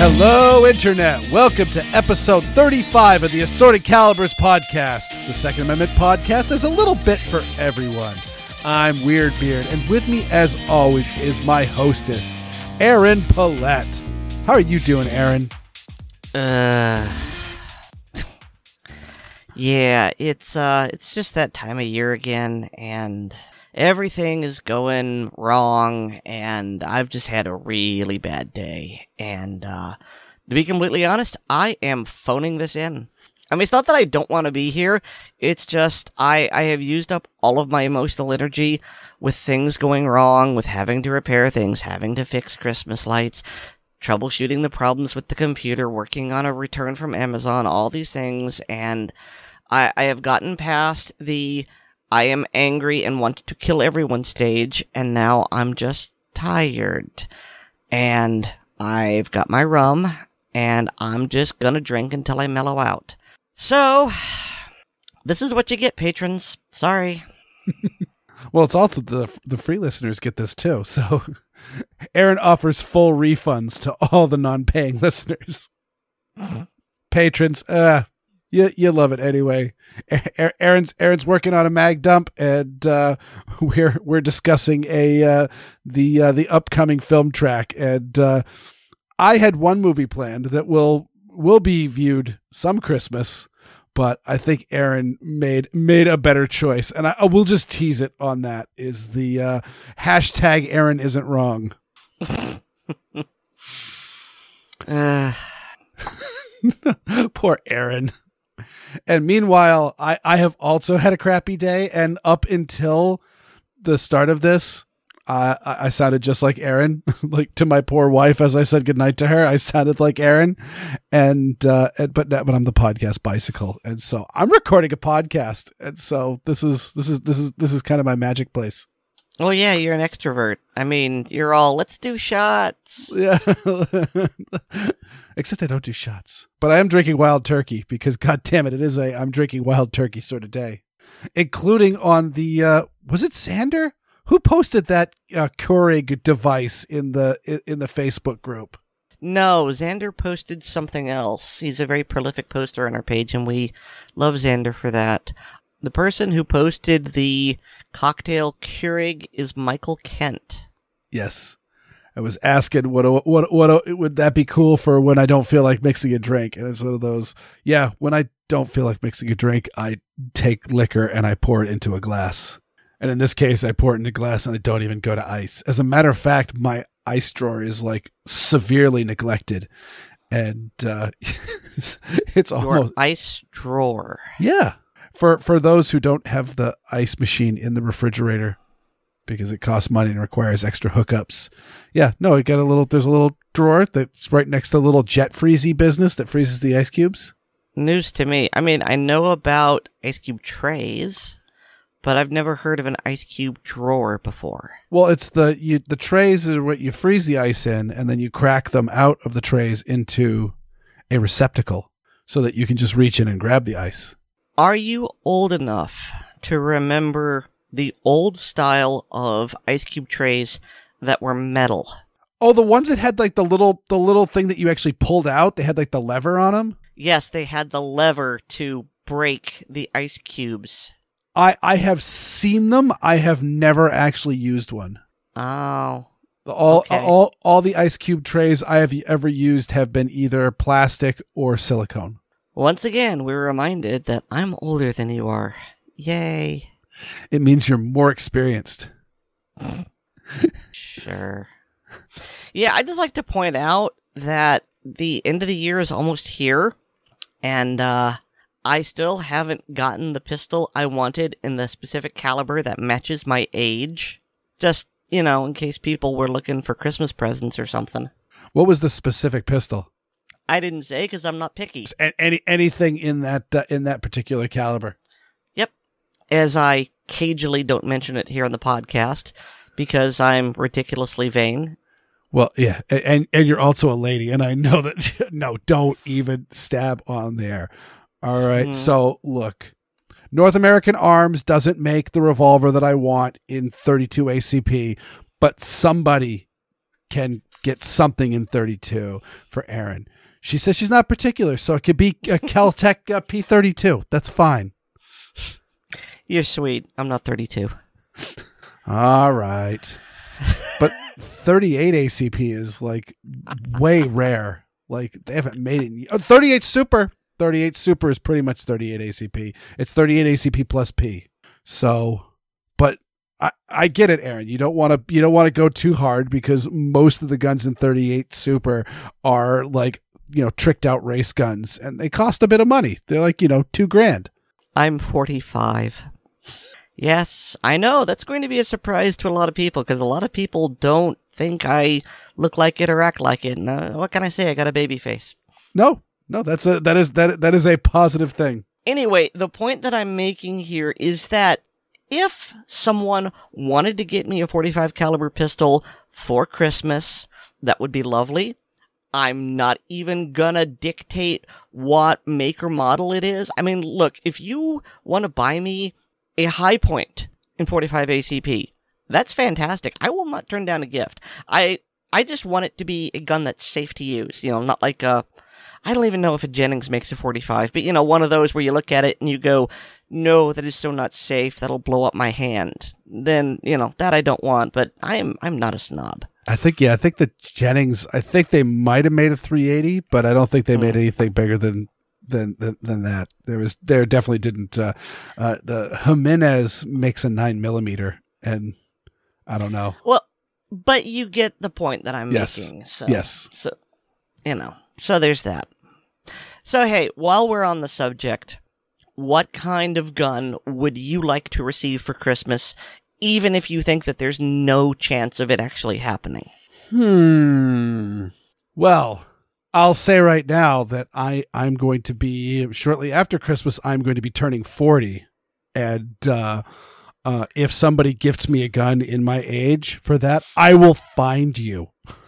Hello, Internet. Welcome to episode 35 of the Assorted Calibers podcast. The Second Amendment podcast is a little bit for everyone. I'm Weirdbeard, and with me, as always, is my hostess, Aaron Paulette. How are you doing, Aaron? Yeah, it's just that time of year again, and everything is going wrong, and I've just had a really bad day, and, to be completely honest, I am phoning this in. I mean, it's not that I don't want to be here, it's just, I have used up all of my emotional energy with things going wrong, with having to repair things, having to fix Christmas lights, troubleshooting the problems with the computer, working on a return from Amazon, all these things, and I have gotten past the I am angry and want to kill everyone stage, and now I'm just tired. And I've got my rum, and I'm just gonna drink until I mellow out. So, this is what you get, patrons. Sorry. Well, it's also the free listeners get this too, so Aaron offers full refunds to all the non-paying listeners. Patrons, you love it anyway. Aaron's working on a mag dump, and we're discussing the upcoming film track. And I had one movie planned that will be viewed some Christmas, but I think Aaron made a better choice, and I will just tease it on that. Is the hashtag Aaron isn't wrong. Poor Aaron. And meanwhile, I have also had a crappy day, and up until the start of this, I sounded just like Aaron. Like, to my poor wife, as I said goodnight to her, I sounded like Aaron. But I'm the podcast bicycle, and so I'm recording a podcast, and so this is kind of my magic place. Oh yeah, you're an extrovert. I mean, you're all, let's do shots. Yeah. Except I don't do shots. But I am drinking Wild Turkey because, God damn it, I'm drinking Wild Turkey sort of day. Including on the, was it Xander? Who posted that Keurig device in the Facebook group? No, Xander posted something else. He's a very prolific poster on our page, and we love Xander for that. The person who posted the cocktail Keurig is Michael Kent. Yes. I was asking what would that be cool for when I don't feel like mixing a drink, and it's one of those. Yeah, when I don't feel like mixing a drink, I take liquor and I pour it into a glass. And in this case, I pour it into a glass and I don't even go to ice. As a matter of fact, my ice drawer is like severely neglected, and it's almost your ice drawer. Yeah, for those who don't have the ice machine in the refrigerator, because it costs money and requires extra hookups. Yeah, no, there's a little drawer that's right next to the little jet freezy business that freezes the ice cubes. News to me. I mean, I know about ice cube trays, but I've never heard of an ice cube drawer before. Well, it's the trays are what you freeze the ice in, and then you crack them out of the trays into a receptacle so that you can just reach in and grab the ice. Are you old enough to remember the old style of ice cube trays that were metal? Oh, the ones that had like the little thing that you actually pulled out. They had like the lever on them. Yes, they had the lever to break the ice cubes. I have seen them. I have never actually used one. Oh. All the ice cube trays I have ever used have been either plastic or silicone. Once again, we're reminded that I'm older than you are. Yay. It means you're more experienced. Sure. Yeah, I'd just like to point out that the end of the year is almost here, and I still haven't gotten the pistol I wanted in the specific caliber that matches my age. Just, in case people were looking for Christmas presents or something. What was the specific pistol? I didn't say because I'm not picky. Anything in that particular caliber? Yep. As I cagily don't mention it here on the podcast because I'm ridiculously vain. Well, yeah, and you're also a lady, and I know that. No, don't even stab on there. All right, So look, North American Arms doesn't make the revolver that I want in 32 ACP, but somebody can get something in 32 for Aaron. She says she's not particular, so it could be a Kel-Tec P32. That's fine. You're sweet. I'm not 32. All right. But 38 ACP is like way rare. Like they haven't made it. 38 Super. 38 Super is pretty much 38 ACP. It's 38 ACP plus P. So, but I get it, Aaron. You don't want to go too hard because most of the guns in 38 Super are like, tricked out race guns, and they cost a bit of money. They're like, $2,000. I'm 45. Yes, I know. That's going to be a surprise to a lot of people because a lot of people don't think I look like it or act like it. And, what can I say? I got a baby face. No, that is a positive thing. Anyway, the point that I'm making here is that if someone wanted to get me a 45 caliber pistol for Christmas, that would be lovely. I'm not even gonna dictate what make or model it is. I mean, look, if you want to buy me a High Point in 45 ACP, that's fantastic. I will not turn down a gift. I just want it to be a gun that's safe to use. Not like I don't even know if a Jennings makes a 45, but one of those where you look at it and you go, no, that is so not safe. That'll blow up my hand. Then, that I don't want, but I'm not a snob. I think the Jennings, I think they might have made a 380, but I don't think they made anything bigger than that. There definitely didn't. The Jimenez makes a 9mm, and I don't know. Well, but you get the point that I'm making. So, yes. So there's that. So hey, while we're on the subject, what kind of gun would you like to receive for Christmas, even if you think that there's no chance of it actually happening? Well, I'll say right now that I'm going to be, shortly after Christmas, I'm going to be turning 40. And if somebody gifts me a gun in my age for that, I will find you.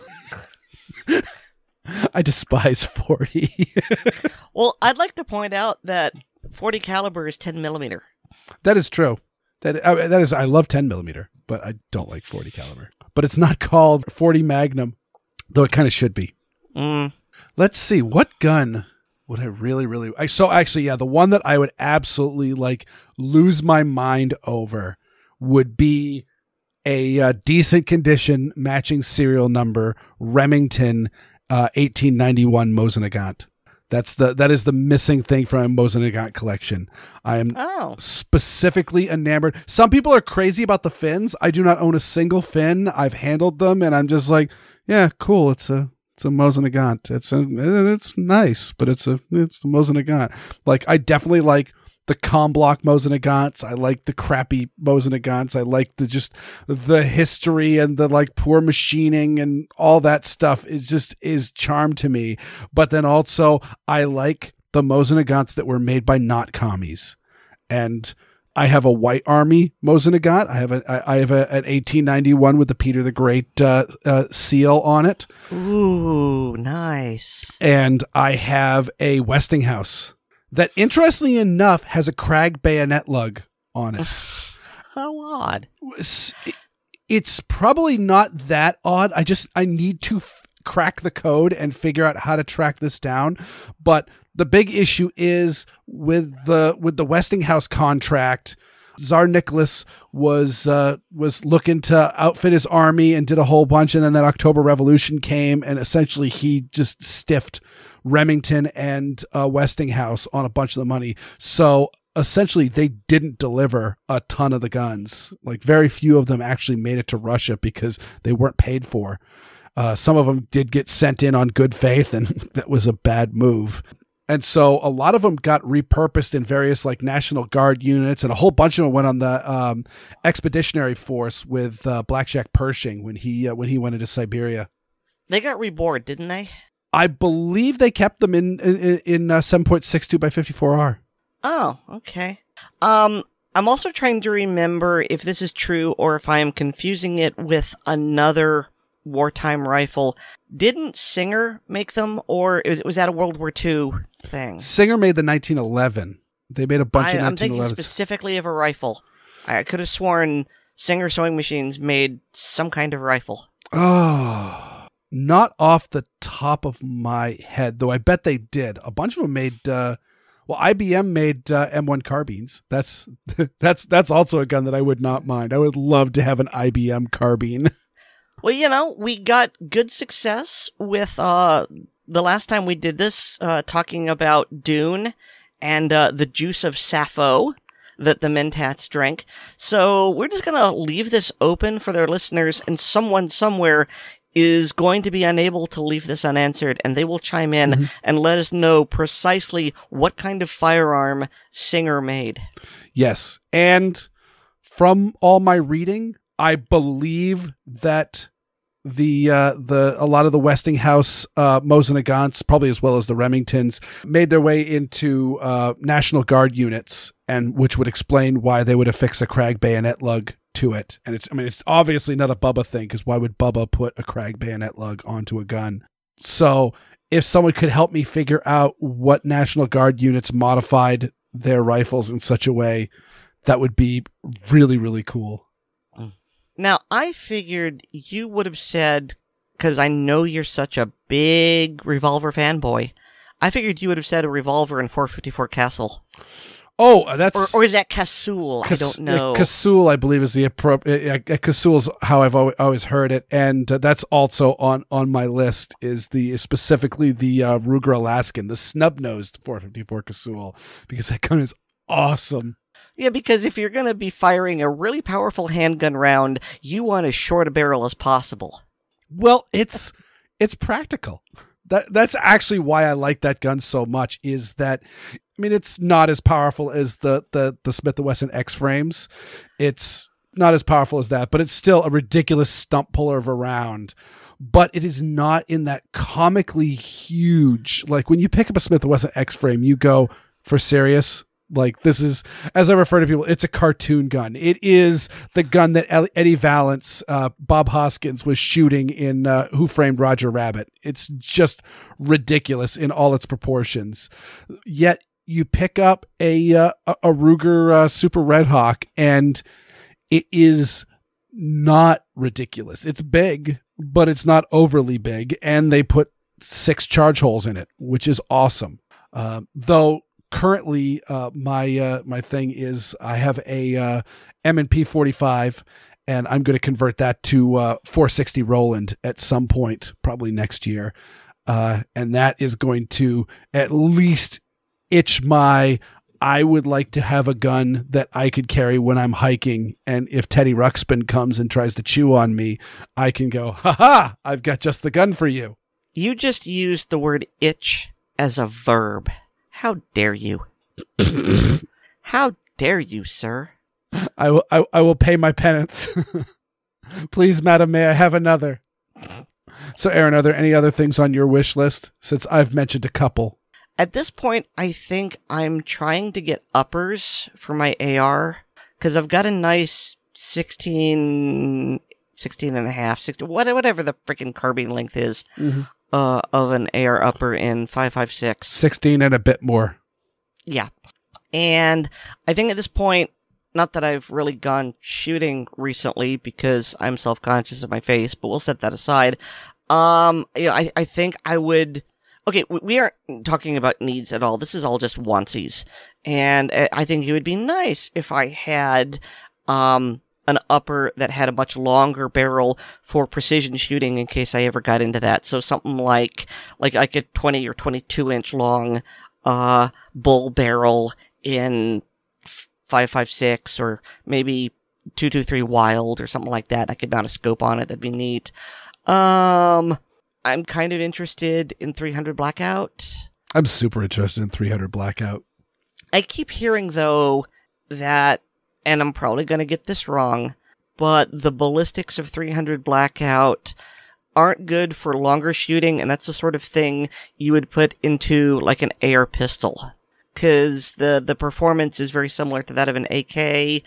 I despise 40. Well, I'd like to point out that 40 caliber is 10mm. That is true. That is, I love 10mm, but I don't like 40 caliber. But it's not called 40 Magnum, though it kind of should be. Let's see, what gun would I really, the one that I would absolutely like lose my mind over would be a decent condition matching serial number Remington 1891 Mosin-Nagant. That is the missing thing from a Mosin-Nagant collection. I am specifically enamored. Some people are crazy about the fins. I do not own a single fin. I've handled them, and I'm just like, yeah, cool. It's a Mosin-Nagant. It's nice, but it's the Mosin-Nagant. Like, I definitely like the Comblock Mosin-Nagants. I like the crappy Mosin-Nagants. I like the history and the like poor machining and all that stuff is charm to me. But then also I like the Mosin-Nagants that were made by not commies. And I have a White Army Mosin-Nagant. I have an 1891 with the Peter the Great seal on it. Ooh, nice. And I have a Westinghouse that, interestingly enough, has a Krag bayonet lug on it. How odd. It's probably not that odd. I need to crack the code and figure out how to track this down. But the big issue is with the Westinghouse contract, Tsar Nicholas was looking to outfit his army and did a whole bunch, and then that October Revolution came, and essentially he just stiffed Remington and Westinghouse on a bunch of the money. So essentially they didn't deliver a ton of the guns. Like, very few of them actually made it to Russia because they weren't paid for. Some of them did get sent in on good faith, and that was a bad move. And so a lot of them got repurposed in various like National Guard units, and a whole bunch of them went on the Expeditionary Force with Blackjack Pershing when he went into Siberia. They got reborn, didn't they? I believe they kept them in 7.62 by 54R. Oh, okay. I'm also trying to remember if this is true or if I am confusing it with another wartime rifle. Didn't Singer make them, or was that a World War II thing? Singer made the 1911. They made a bunch of 1911s. I'm thinking specifically of a rifle. I could have sworn Singer sewing machines made some kind of rifle. Oh, Not off the top of my head, though I bet they did. A bunch of them made, IBM made M1 carbines. That's also a gun that I would not mind. I would love to have an IBM carbine. Well, we got good success with the last time we did this, talking about Dune and the juice of Sappho that the Mentats drank. So we're just going to leave this open for their listeners, and someone somewhere is going to be unable to leave this unanswered, and they will chime in and let us know precisely what kind of firearm Singer made. Yes. And from all my reading, I believe that a lot of the Westinghouse Mosin Nagants, probably as well as the Remingtons, made their way into National Guard units, and which would explain why they would affix a Krag bayonet lug to it. And it's obviously not a Bubba thing, because why would Bubba put a Krag bayonet lug onto a gun? So if someone could help me figure out what National Guard units modified their rifles in such a way, that would be really, really cool. Now, I figured you would have said, because I know you're such a big revolver fanboy, I figured you would have said a revolver in 454 Castle. Oh, that's... Or is that Casull? I don't know. Casull, I believe, is the appropriate... Casull's how I've always heard it, and that's also on my list, is specifically the Ruger Alaskan, the snub-nosed 454 Casull, because that gun is awesome. Yeah, because if you're going to be firing a really powerful handgun round, you want as short a barrel as possible. Well, it's practical. That's actually why I like that gun so much, is that, it's not as powerful as the Smith & Wesson X-frames. It's not as powerful as that, but it's still a ridiculous stump puller of a round. But it is not in that comically huge, like when you pick up a Smith & Wesson X-frame, you go, for serious? Like, this is, as I refer to people, it's a cartoon gun. It is the gun that Eddie Valance, Bob Hoskins was shooting in Who Framed Roger Rabbit. It's just ridiculous in all its proportions. Yet you pick up a Ruger Super Red Hawk, and it is not ridiculous. It's big, but it's not overly big, and they put 6 charge holes in it, which is awesome. Though currently, my thing is I have a M&P 45, and I'm going to convert that to 460 Roland at some point, probably next year. And that is going to at least itch I would like to have a gun that I could carry when I'm hiking. And if Teddy Ruxpin comes and tries to chew on me, I can go, ha, I've got just the gun for you. You just used the word itch as a verb. How dare you? How dare you, sir? I will pay my penance. Please, madam, may I have another? So, Aaron, are there any other things on your wish list? Since I've mentioned a couple. At this point, I think I'm trying to get uppers for my AR, because I've got a nice 16 and a half, 16, whatever the freaking carbine length is. Mm-hmm. Of an AR upper in 5.56. 16 and a bit more. Yeah. And I think at this point, not that I've really gone shooting recently because I'm self-conscious of my face, but we'll set that aside. I think I would... Okay, we aren't talking about needs at all. This is all just wantsies. And I think it would be nice if I had... an upper that had a much longer barrel for precision shooting in case I ever got into that. So something like a 20 or 22 inch long bull barrel in 5.56 or maybe 223 Wild or something like that. I could mount a scope on it. That'd be neat. I'm kind of interested in 300 Blackout. I'm super interested in 300 Blackout. I keep hearing, though, that, and I'm probably going to get this wrong, but the ballistics of 300 Blackout aren't good for longer shooting, and that's the sort of thing you would put into, like, an AR pistol. Because the performance is very similar to that of an AK,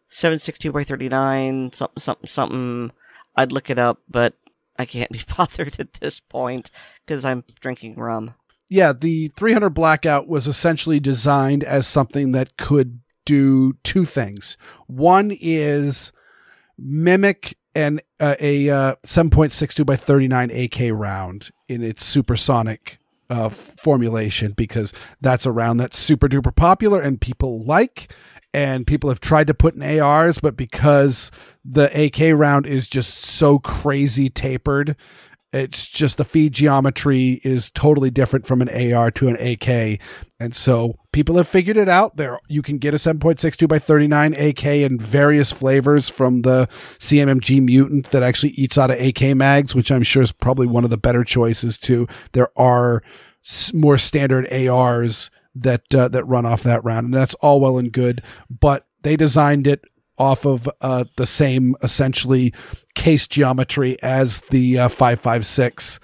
7.62x39, something. I'd look it up, but I can't be bothered at this point, because I'm drinking rum. Yeah, the 300 Blackout was essentially designed as something that could do 2 things. One is mimic and a 7.62 by 39 AK round in its supersonic formulation, because that's a round that's super duper popular and people like, and people have tried to put in ARs, but because the AK round is just so crazy tapered, it's just the feed geometry is totally different from an AR to an AK. And so people have figured it out. There, you can get a 7.62 by 39 AK in various flavors, from the CMMG Mutant that actually eats out of AK mags, which I'm sure is probably one of the better choices too. There are more standard ARs that run off that round, and that's all well and good, but they designed it off of the same essentially case geometry as the 5.56.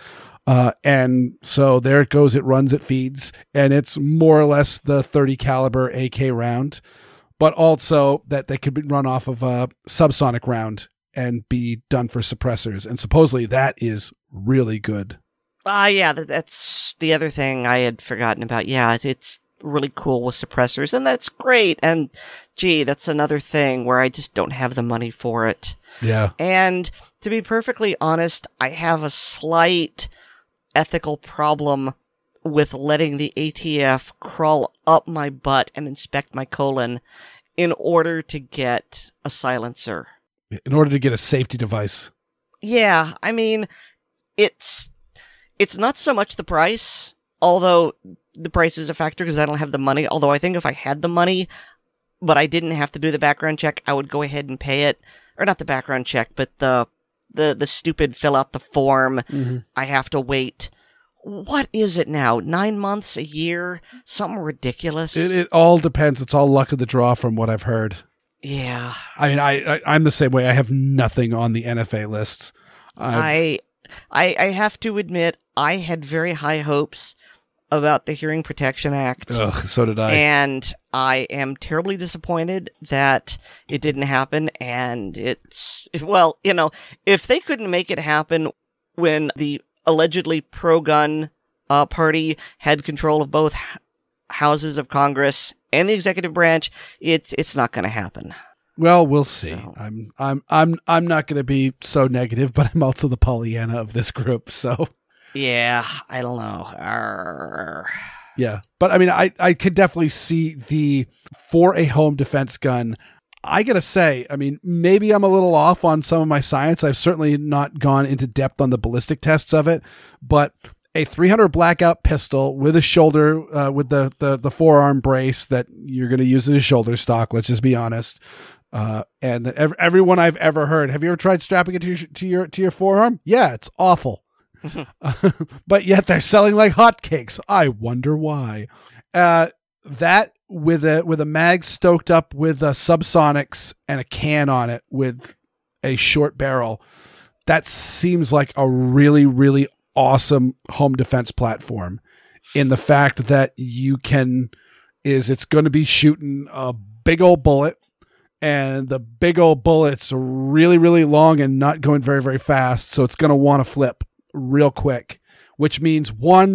And so there it goes. It runs, it feeds, and it's more or less the 30 caliber AK round, but also that they could run off of a subsonic round and be done for suppressors. And supposedly that is really good. Yeah, that's the other thing I had forgotten about. Yeah, it's really cool with suppressors, and that's great. And gee, that's another thing where I just don't have the money for it. Yeah. And to be perfectly honest, I have a slight ethical problem with letting the ATF crawl up my butt and inspect my colon in order to get a silencer. In order to get a safety device. Yeah, I mean, it's not so much the price, although the price is a factor because I don't have the money. Although I think if I had the money, but I didn't have to do the background check, I would go ahead and pay it. Or not the background check, but the stupid fill out the form. Mm-hmm. I have to wait. What is it now? 9 months, a year? Something ridiculous. It all depends. It's all luck of the draw from what I've heard. Yeah. I mean, I'm the same way. I have nothing on the NFA lists. I have to admit, I had very high hopes about the Hearing Protection Act. Ugh, so did I. And I am terribly disappointed that it didn't happen. And well, if they couldn't make it happen when the allegedly pro-gun party had control of both houses of Congress and the executive branch, it's not going to happen. Well, we'll see. So. I'm not going to be so negative, but I'm also the Pollyanna of this group. So yeah, I don't know. Arr. Yeah, but I mean, I could definitely see for a home defense gun. I gotta say, I mean, maybe I'm a little off on some of my science. I've certainly not gone into depth on the ballistic tests of it, but a 300 blackout pistol with a shoulder, with the forearm brace that you're going to use as a shoulder stock. Let's just be honest. And everyone I've ever heard, have you ever tried strapping it to your forearm? Yeah, it's awful. But yet they're selling like hotcakes. I wonder why. That with a mag stoked up with subsonics and a can on it with a short barrel, that seems like a really, really awesome home defense platform, in the fact that it's going to be shooting a big old bullet, and the big old bullet's really, really long and not going very, very fast. So it's going to want to flip real quick, which means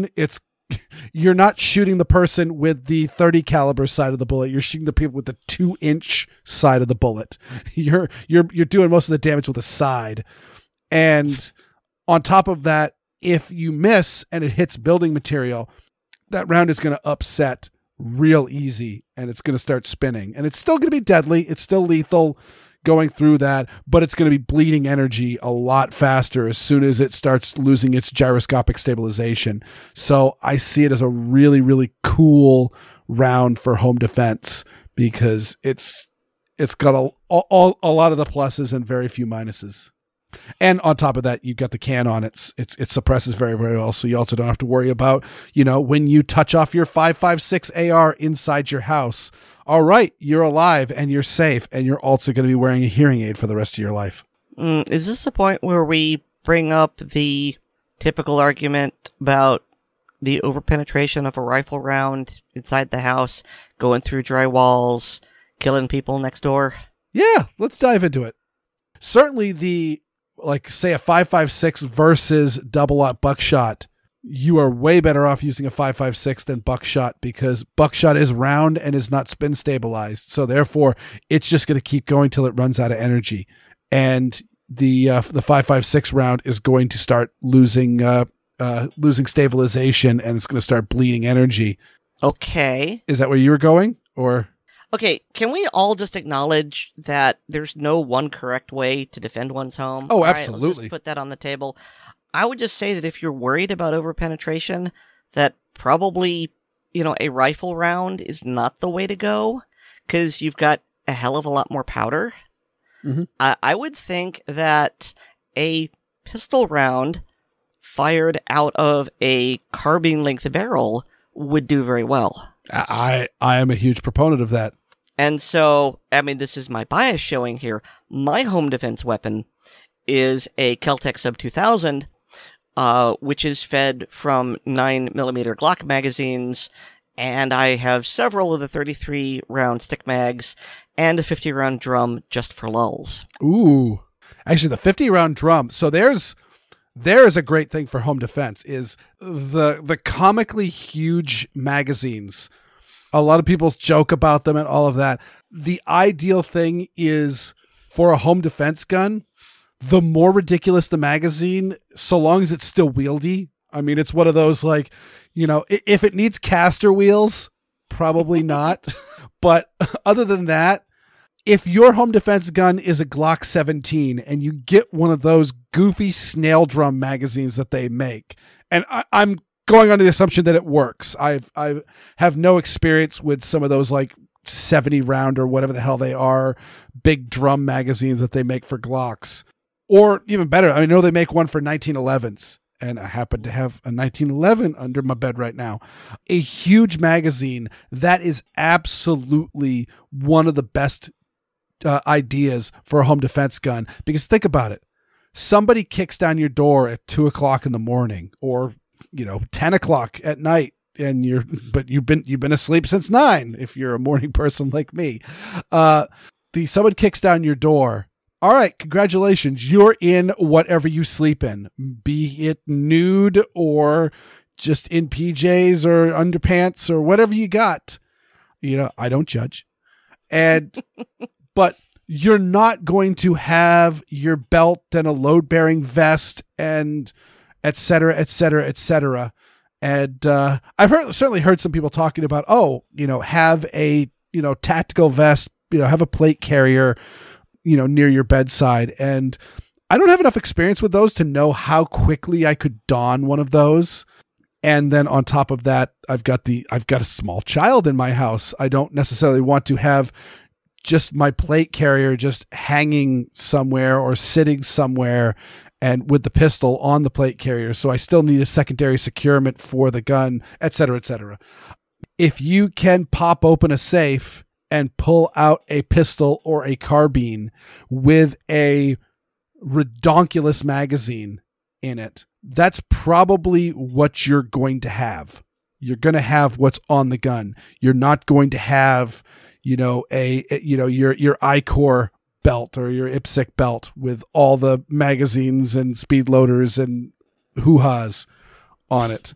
you're not shooting the person with the 30 caliber side of the bullet. You're shooting the people with the 2-inch side of the bullet. You're doing most of the damage with the side. And on top of that, if you miss and it hits building material, that round is going to upset real easy, and it's going to start spinning. And it's still going to be deadly. It's still lethal going through that, but it's going to be bleeding energy a lot faster as soon as it starts losing its gyroscopic stabilization. So I see it as a really, really cool round for home defense, because it's got a lot of the pluses and very few minuses. And on top of that, you've got the can on it. It suppresses very, very well. So you also don't have to worry about, when you touch off your 5.56 AR inside your house. All right, you're alive and you're safe, and you're also going to be wearing a hearing aid for the rest of your life. Is this the point where we bring up the typical argument about the overpenetration of a rifle round inside the house, going through dry walls, killing people next door? Yeah, let's dive into it. Certainly say a 5.56 versus double-aught buckshot, you are way better off using a 5.56 than buckshot, because buckshot is round and is not spin stabilized. So therefore, it's just going to keep going till it runs out of energy. And the 5.56 round is going to start losing stabilization, and it's going to start bleeding energy. Okay. Is that where you were going, or? Okay, can we all just acknowledge that there's no one correct way to defend one's home? Oh, all right, absolutely. let's just put that on the table. I would just say that if you're worried about overpenetration, that probably, a rifle round is not the way to go, because you've got a hell of a lot more powder. Mm-hmm. I would think that a pistol round fired out of a carbine-length barrel would do very well. I am a huge proponent of that. And so, this is my bias showing here. My home defense weapon is a Kel-Tec Sub 2000, which is fed from 9mm Glock magazines, and I have several of the 33-round stick mags and a 50-round drum just for lulls. Ooh. Actually, the 50-round drum. So there is a great thing for home defense is the comically huge magazines. A lot of people joke about them and all of that. The ideal thing is for a home defense gun, the more ridiculous the magazine, so long as it's still wieldy. It's one of those if it needs caster wheels, probably not. But other than that, if your home defense gun is a Glock 17 and you get one of those goofy snail drum magazines that they make, and I'm going on the assumption that it works. I have no experience with some of those 70 round or whatever the hell they are, big drum magazines that they make for Glocks. Or even better, I know they make one for 1911s, and I happen to have a 1911 under my bed right now. A huge magazine that is absolutely one of the best ideas for a home defense gun, because think about it. Somebody kicks down your door at 2:00 in the morning, or 10 o'clock at night, and you've been asleep since 9 if you're a morning person like me. Someone kicks down your door. All right, congratulations. You're in whatever you sleep in, be it nude or just in PJs or underpants or whatever you got. I don't judge. But you're not going to have your belt and a load-bearing vest and et cetera, et cetera, et cetera. And I've certainly heard some people talking about, have a, tactical vest, have a plate carrier, near your bedside. And I don't have enough experience with those to know how quickly I could don one of those. And then on top of that, I've got a small child in my house. I don't necessarily want to have just my plate carrier just hanging somewhere or sitting somewhere and with the pistol on the plate carrier. So I still need a secondary securement for the gun, et cetera, et cetera. If you can pop open a safe and pull out a pistol or a carbine with a redonkulous magazine in it, that's probably what you're going to have. You're going to have what's on the gun. You're not going to have, your I-Core belt or your IPSC belt with all the magazines and speed loaders and hoo-has on it.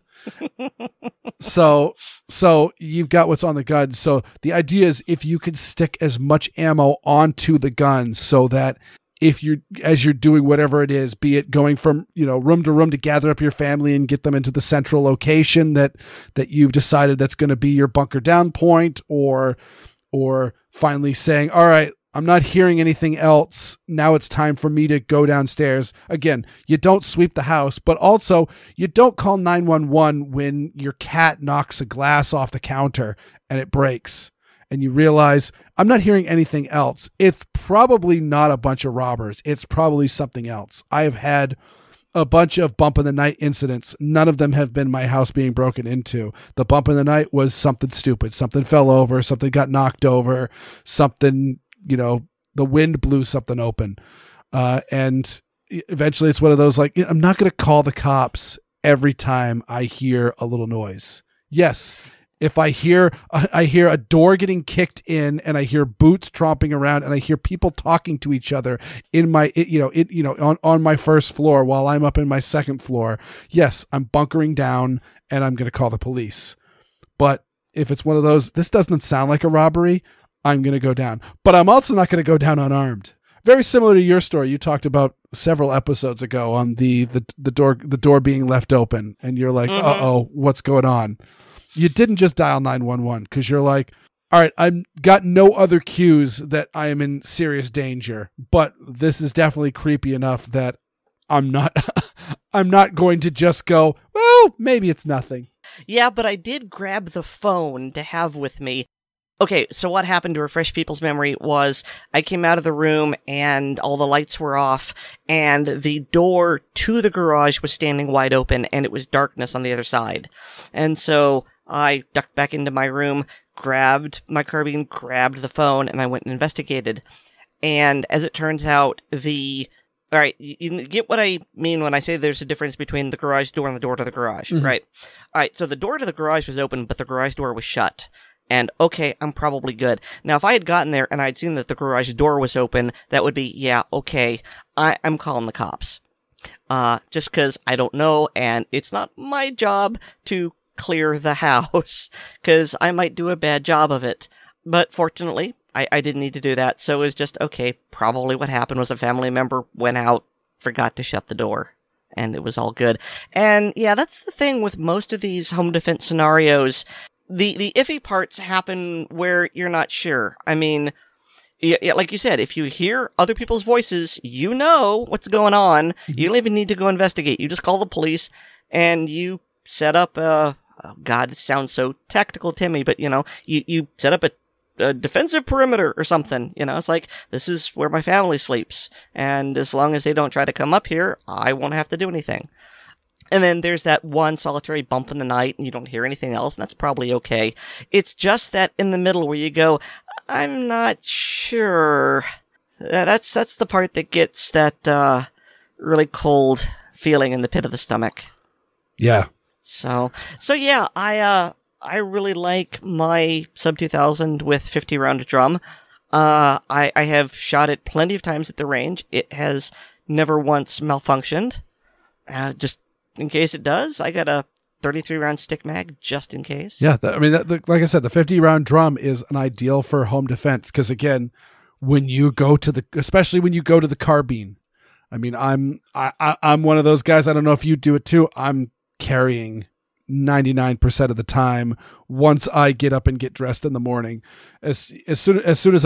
So you've got what's on the gun. So the idea is if you could stick as much ammo onto the gun so that as you're doing whatever it is, be it going from, room to room to gather up your family and get them into the central location that you've decided that's going to be your bunker down point, or finally saying, all right, I'm not hearing anything else. Now it's time for me to go downstairs. Again, you don't sweep the house, but also you don't call 911 when your cat knocks a glass off the counter and it breaks and you realize I'm not hearing anything else. It's probably not a bunch of robbers. It's probably something else. I've had a bunch of bump in the night incidents. None of them have been my house being broken into. The bump in the night was something stupid. Something fell over, something got knocked over, something, the wind blew something open. And eventually it's one of those, I'm not going to call the cops every time I hear a little noise. Yes. If I hear a door getting kicked in and I hear boots tromping around and I hear people talking to each other in my, on my first floor while I'm up in my second floor, yes, I'm bunkering down and I'm going to call the police. But if it's one of those, this doesn't sound like a robbery, I'm going to go down. But I'm also not going to go down unarmed, very similar to your story you talked about several episodes ago on the door being left open, and you're like, uh-oh, what's going on? You didn't just dial 911 because you're like, all right, I've got no other cues that I am in serious danger, but this is definitely creepy enough that I'm not I'm not going to just go, well, maybe it's nothing. Yeah, but I did grab the phone to have with me. Okay, so what happened, to refresh people's memory, was I came out of the room and all the lights were off and the door to the garage was standing wide open and it was darkness on the other side. And so I ducked back into my room, grabbed my carbine, grabbed the phone, and I went and investigated. And as it turns out, all right, you get what I mean when I say there's a difference between the garage door and the door to the garage, right? All right, so the door to the garage was open, but the garage door was shut. And okay, I'm probably good. Now, if I had gotten there and I'd seen that the garage door was open, that would be, yeah, okay, I'm calling the cops. Just because I don't know, and it's not my job to clear the house, because I might do a bad job of it. But fortunately, I didn't need to do that, so it was just, okay, probably what happened was a family member went out, forgot to shut the door, and it was all good. And yeah, that's the thing with most of these home defense scenarios. The iffy parts happen where you're not sure. I mean, yeah, like you said, if you hear other people's voices, you know what's going on. You don't even need to go investigate. You just call the police, and you set up oh God, this sounds so technical, Timmy, but you set up a defensive perimeter or something. It's like, this is where my family sleeps, and as long as they don't try to come up here, I won't have to do anything. And then there's that one solitary bump in the night and you don't hear anything else, and that's probably okay. It's just that in the middle where you go, I'm not sure. That's the part that gets that really cold feeling in the pit of the stomach. Yeah. So yeah, I really like my Sub 2000 with 50 round drum. I have shot it plenty of times at the range. It has never once malfunctioned. Just in case it does, I got a 33 round stick mag just in case. Yeah, like I said, the 50 round drum is an ideal for home defense because, again, especially when you go to the carbine. I mean, I'm one of those guys. I don't know if you do it too. I'm carrying 99% of the time once I get up and get dressed in the morning. As soon as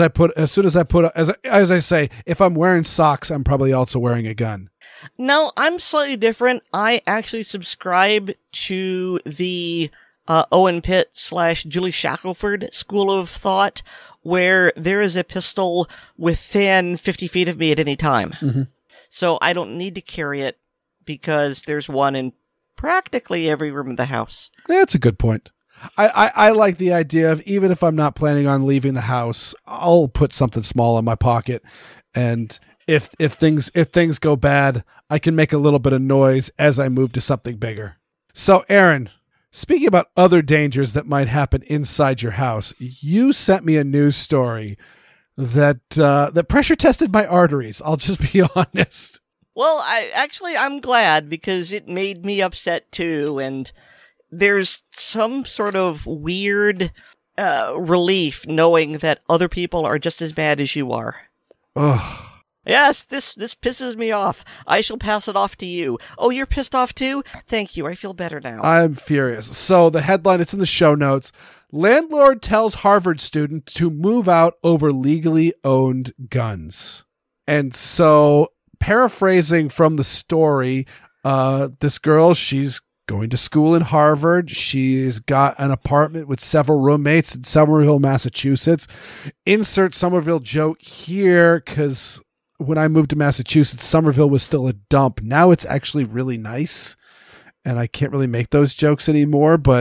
I say, if I'm wearing socks, I'm probably also wearing a gun. No, I'm slightly different. I actually subscribe to the Owen Pitt / Julie Shackelford school of thought, where there is a pistol within 50 feet of me at any time. Mm-hmm. So I don't need to carry it because there's one in practically every room of the house. Yeah, that's a good point. I like the idea of, even if I'm not planning on leaving the house, I'll put something small in my pocket, and if things go bad, I can make a little bit of noise as I move to something bigger. So, Aaron, speaking about other dangers that might happen inside your house, you sent me a news story that pressure tested my arteries. I'll just be honest. Well, I'm glad, because it made me upset too, and there's some sort of weird relief knowing that other people are just as bad as you are. Ugh. Yes, this pisses me off. I shall pass it off to you. Oh, you're pissed off too? Thank you, I feel better now. I'm furious. So the headline, it's in the show notes. Landlord tells Harvard student to move out over legally owned guns. And so, paraphrasing from the story, this girl, she's going to school in Harvard. She's got an apartment with several roommates in Somerville, Massachusetts. Insert Somerville joke here, because when I moved to Massachusetts, Somerville was still a dump. Now it's actually really nice, and I can't really make those jokes anymore, but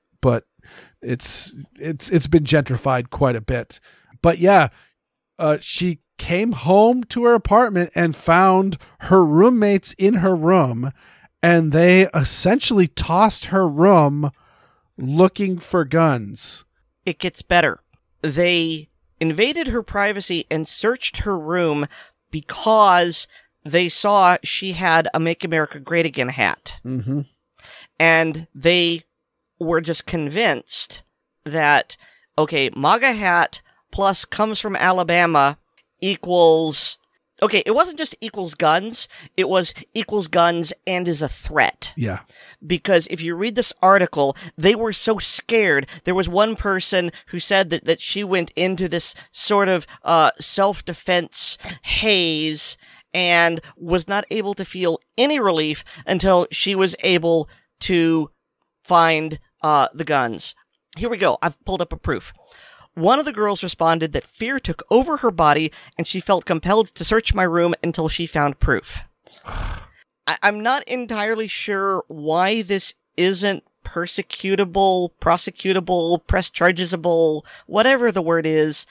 it's been gentrified quite a bit. But yeah, she came home to her apartment and found her roommates in her room, and they essentially tossed her room looking for guns. It gets better. They invaded her privacy and searched her room because they saw she had a Make America Great Again hat. Mm-hmm. And they were just convinced that, okay, MAGA hat plus comes from Alabama equals okay, it wasn't just equals guns, it was equals guns and is a threat. Yeah. Because if you read this article, they were so scared. There was one person who said that she went into this sort of self-defense haze and was not able to feel any relief until she was able to find the guns. Here we go. I've pulled up a proof. One of the girls responded that fear took over her body and she felt compelled to search my room until she found proof. I'm not entirely sure why this isn't prosecutable, press chargesable, whatever the word is,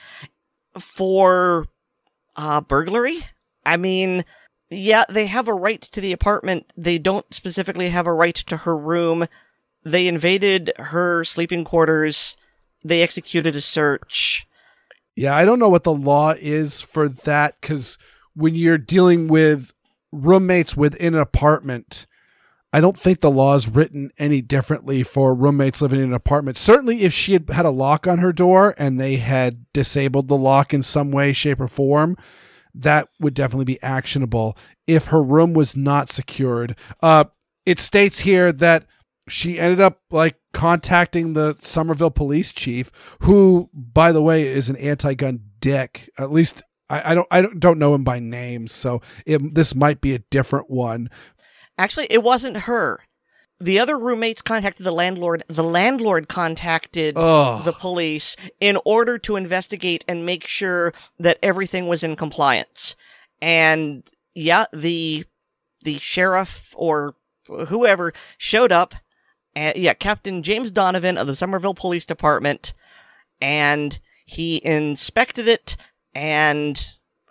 for burglary. I mean, yeah, they have a right to the apartment. They don't specifically have a right to her room. They invaded her sleeping quarters. They executed a search. Yeah, I don't know what the law is for that, because when you're dealing with roommates within an apartment, I don't think the law is written any differently for roommates living in an apartment. Certainly if she had a lock on her door and they had disabled the lock in some way, shape, or form, that would definitely be actionable. If her room was not secured, it states here that she ended up contacting the Somerville police chief, who, by the way, is an anti-gun dick. At least I don't know him by name, so this might be a different one. Actually, it wasn't her. The other roommates contacted the landlord. The landlord contacted the police in order to investigate and make sure that everything was in compliance. And yeah, the sheriff or whoever showed up. And yeah, Captain James Donovan of the Somerville Police Department, and he inspected it, and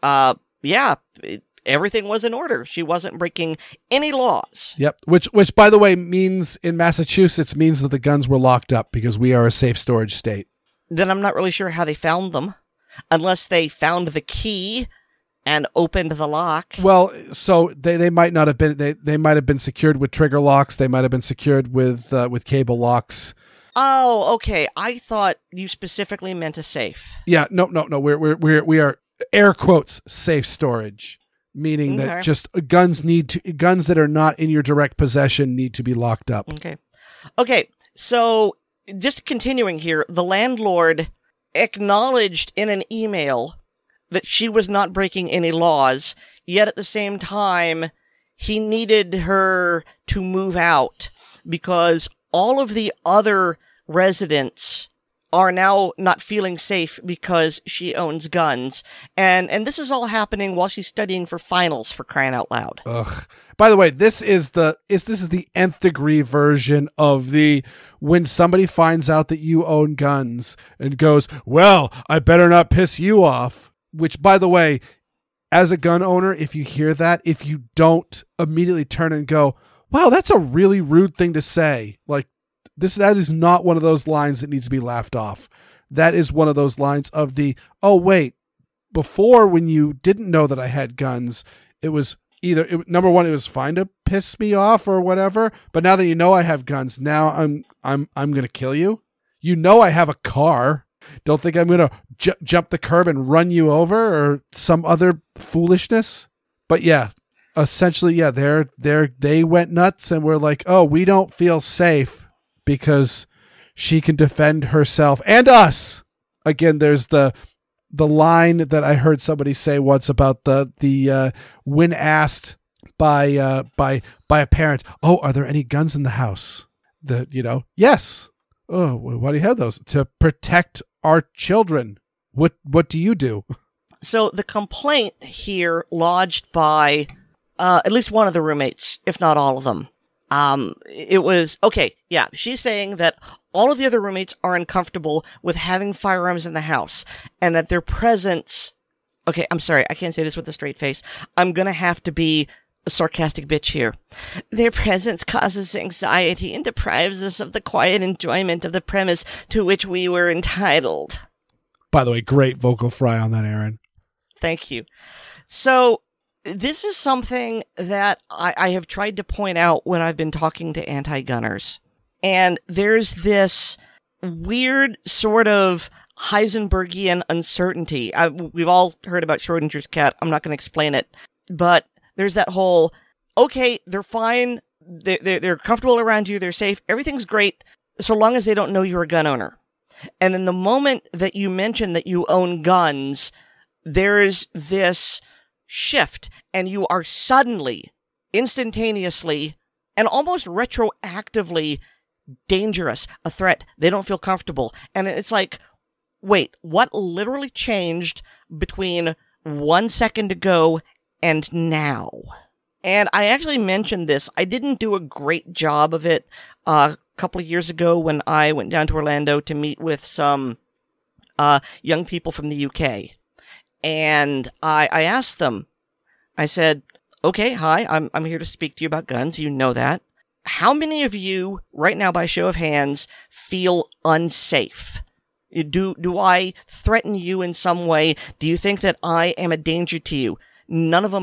everything was in order. She wasn't breaking any laws. Yep. Which by the way means in Massachusetts means that the guns were locked up because we are a safe storage state. Then I'm not really sure how they found them, unless they found the key and opened the lock. Well, so they might not have been. They might have been secured with trigger locks. They might have been secured with cable locks. Oh, okay. I thought you specifically meant a safe. Yeah. No. We are air quotes safe storage. Meaning that just guns that are not in your direct possession need to be locked up. Okay. So just continuing here, the landlord acknowledged in an email that she was not breaking any laws, yet at the same time, he needed her to move out because all of the other residents are now not feeling safe because she owns guns. And this is all happening while she's studying for finals, for crying out loud. Ugh. By the way, this is the nth degree version of the when somebody finds out that you own guns and goes, well, I better not piss you off. Which, by the way, as a gun owner, if you hear that, if you don't immediately turn and go, wow, that's a really rude thing to say. That is not one of those lines that needs to be laughed off. That is one of those lines of oh, wait, before when you didn't know that I had guns, it was number one, it was fine to piss me off or whatever. But now that you know I have guns, now I'm going to kill you. You know, I have a car. Don't think I'm going to jump the curb and run you over or some other foolishness. But yeah, essentially, yeah, they went nuts and were like, oh, we don't feel safe because she can defend herself and us. Again, there's the line that I heard somebody say once about the when asked by a parent, oh, are there any guns in the house? Yes. Oh, why do you have those? To protect our children. What do you do? So the complaint here lodged by at least one of the roommates, if not all of them. It was, okay, yeah, she's saying that all of the other roommates are uncomfortable with having firearms in the house, and that their presence, okay, I'm sorry, I can't say this with a straight face. I'm gonna have to be a sarcastic bitch here. Their presence causes anxiety and deprives us of the quiet enjoyment of the premise to which we were entitled. By the way, great vocal fry on that, Aaron. Thank you. So, this is something that I have tried to point out when I've been talking to anti-gunners. And there's this weird sort of Heisenbergian uncertainty. We've all heard about Schrodinger's cat. I'm not going to explain it. But there's that whole, okay, they're fine. They're comfortable around you. They're safe. Everything's great so long as they don't know you're a gun owner. And then the moment that you mention that you own guns, there's this shift, and you are suddenly, instantaneously, and almost retroactively dangerous, a threat. They don't feel comfortable. And it's like, wait, what literally changed between 1 second ago and now? And I actually mentioned this. I didn't do a great job of it a couple of years ago when I went down to Orlando to meet with some young people from the UK. And I asked them, I said, okay, hi, I'm here to speak to you about guns. You know that. How many of you, right now, by show of hands, feel unsafe? Do I threaten you in some way? Do you think that I am a danger to you? None of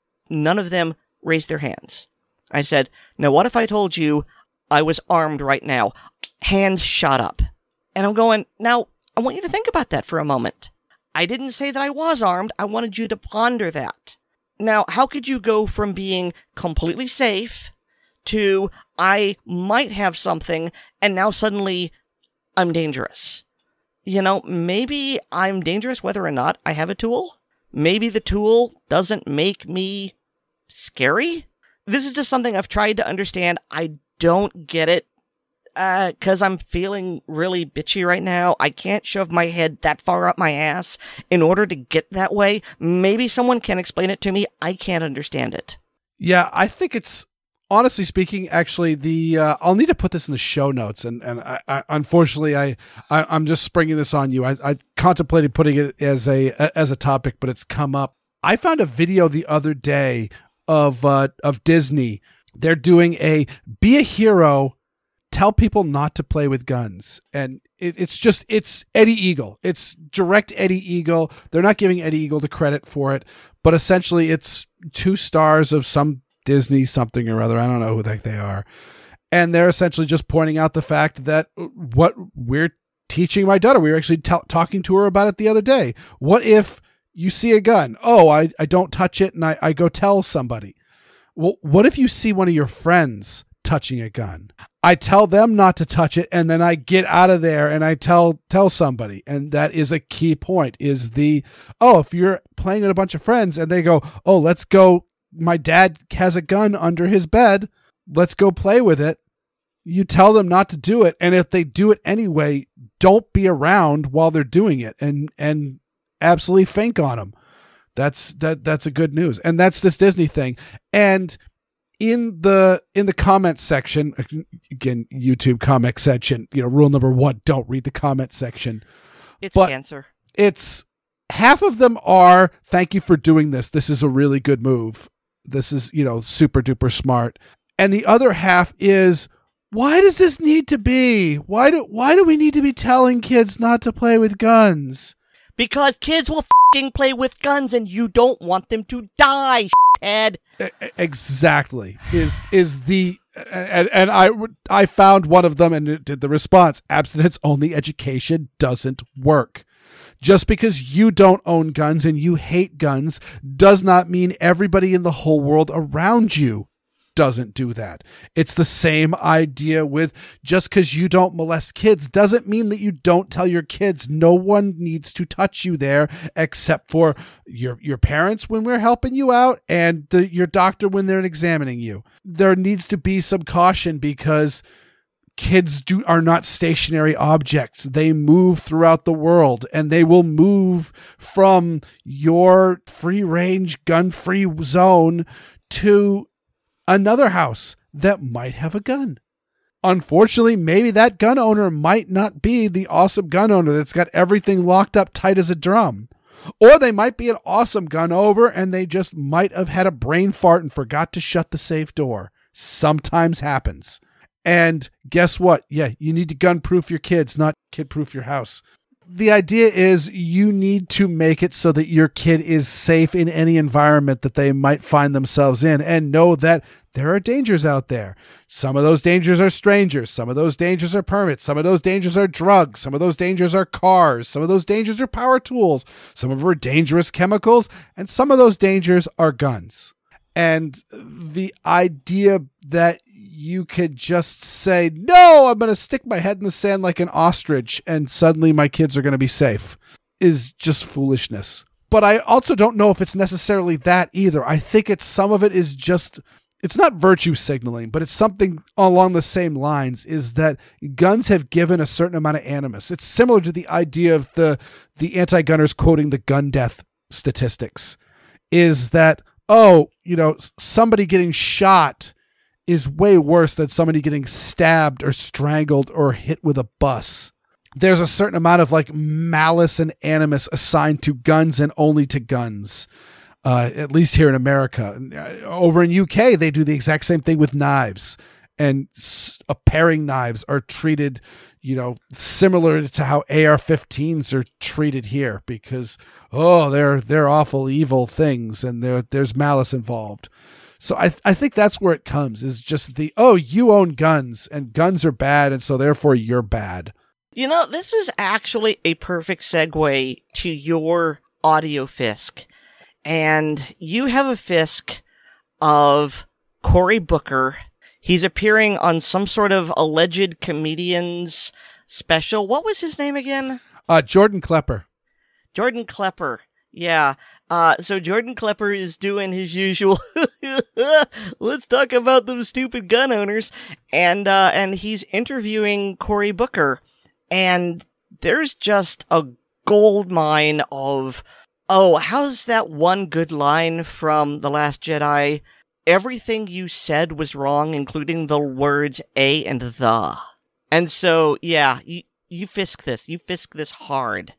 them raised their hands. I said, now what if I told you I was armed right now? Hands shot up. And I'm going, now, I want you to think about that for a moment. I didn't say that I was armed. I wanted you to ponder that. Now, how could you go from being completely safe to I might have something and now suddenly I'm dangerous? You know, maybe I'm dangerous whether or not I have a tool. Maybe the tool doesn't make me scary. This is just something I've tried to understand. I don't get it because I'm feeling really bitchy right now. I can't shove my head that far up my ass in order to get that way. Maybe someone can explain it to me. I can't understand it. Yeah, I think it's, honestly speaking, actually, I'll need to put this in the show notes, and I unfortunately I'm just springing this on you. I contemplated putting it as a topic, but it's come up. I found a video the other day of Disney. They're doing be a hero, tell people not to play with guns, and it's Eddie Eagle. It's direct Eddie Eagle. They're not giving Eddie Eagle the credit for it, but essentially it's 2 stars of some Disney something or other. I don't know who the heck they are. And they're essentially just pointing out the fact that what we're teaching my daughter, we were actually talking to her about it the other day. What if you see a gun? Oh, I don't touch it, and I go tell somebody. Well, what if you see one of your friends touching a gun? I tell them not to touch it, and then I get out of there and I tell somebody. And that is a key point, is if you're playing with a bunch of friends and they go, oh, let's go, my dad has a gun under his bed, let's go play with it. You tell them not to do it. And if they do it anyway, don't be around while they're doing it, and absolutely fink on them. That's a good news. And that's this Disney thing. And in the comment section, again, YouTube comment section, rule number 1, don't read the comment section. It's cancer. It's half of them are, thank you for doing this. This is a really good move. This is, super duper smart. And the other half is, why does this need to be? Why do we need to be telling kids not to play with guns? Because kids will play with guns and you don't want them to die, Ed. Exactly. Is the and I found one of them and it did the response. Abstinence only education doesn't work. Just because you don't own guns and you hate guns does not mean everybody in the whole world around you doesn't do that. It's the same idea with just because you don't molest kids doesn't mean that you don't tell your kids no one needs to touch you there except for your parents when we're helping you out and your doctor when they're examining you. There needs to be some caution because kids are not stationary objects. They move throughout the world, and they will move from your free-range, gun-free zone to another house that might have a gun. Unfortunately, maybe that gun owner might not be the awesome gun owner that's got everything locked up tight as a drum. Or they might be an awesome gun owner and they just might have had a brain fart and forgot to shut the safe door. Sometimes happens. And guess what? Yeah, you need to gun-proof your kids, not kid-proof your house. the idea is you need to make it so that your kid is safe in any environment that they might find themselves in, and know that there are dangers out there. Some of those dangers are strangers. Some of those dangers are permits. Some of those dangers are drugs. Some of those dangers are cars. Some of those dangers are power tools. Some of them are dangerous chemicals. And some of those dangers are guns. And the idea that you could just say, no, I'm going to stick my head in the sand like an ostrich and suddenly my kids are going to be safe is just foolishness. But I also don't know if it's necessarily that either. I think some of it is just, it's not virtue signaling, but it's something along the same lines, is that guns have given a certain amount of animus. It's similar to the idea of the anti-gunners quoting the gun death statistics, is that, somebody getting shot is way worse than somebody getting stabbed or strangled or hit with a bus. There's a certain amount of like malice and animus assigned to guns and only to guns. At least here in America. Over in UK, they do the exact same thing with knives, and paring knives are treated, similar to how AR-15s are treated here, because they're awful, evil things, and there's malice involved. So I think that's where it comes, is just you own guns and guns are bad, and so therefore you're bad. This is actually a perfect segue to your audio Fisk. And you have a Fisk of Cory Booker. He's appearing on some sort of alleged comedian's special. What was his name again? Jordan Klepper. Jordan Klepper. Yeah. So Jordan Klepper is doing his usual, let's talk about them stupid gun owners. And he's interviewing Cory Booker. And there's just a gold mine of, how's that one good line from The Last Jedi? Everything you said was wrong, including the words a and the. And so, yeah, you Fisk this. You Fisk this hard.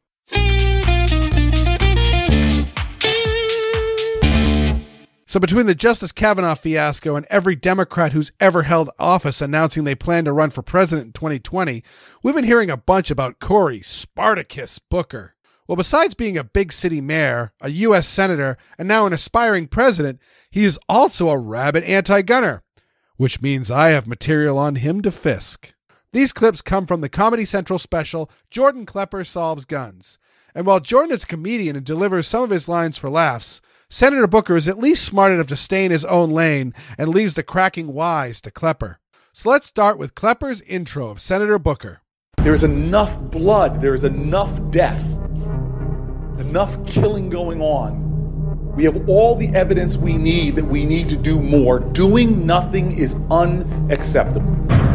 So between the Justice Kavanaugh fiasco and every Democrat who's ever held office announcing they plan to run for president in 2020, we've been hearing a bunch about Cory Spartacus Booker. Well, besides being a big city mayor, a U.S. senator, and now an aspiring president, he is also a rabid anti-gunner, which means I have material on him to Fisk. These clips come from the Comedy Central special, Jordan Klepper Solves Guns. And while Jordan is a comedian and delivers some of his lines for laughs, Senator Booker is at least smart enough to stay in his own lane and leaves the cracking whys to Klepper. So let's start with Klepper's intro of Senator Booker. There is enough blood, there is enough death, enough killing going on. We have all the evidence we need that we need to do more. Doing nothing is unacceptable.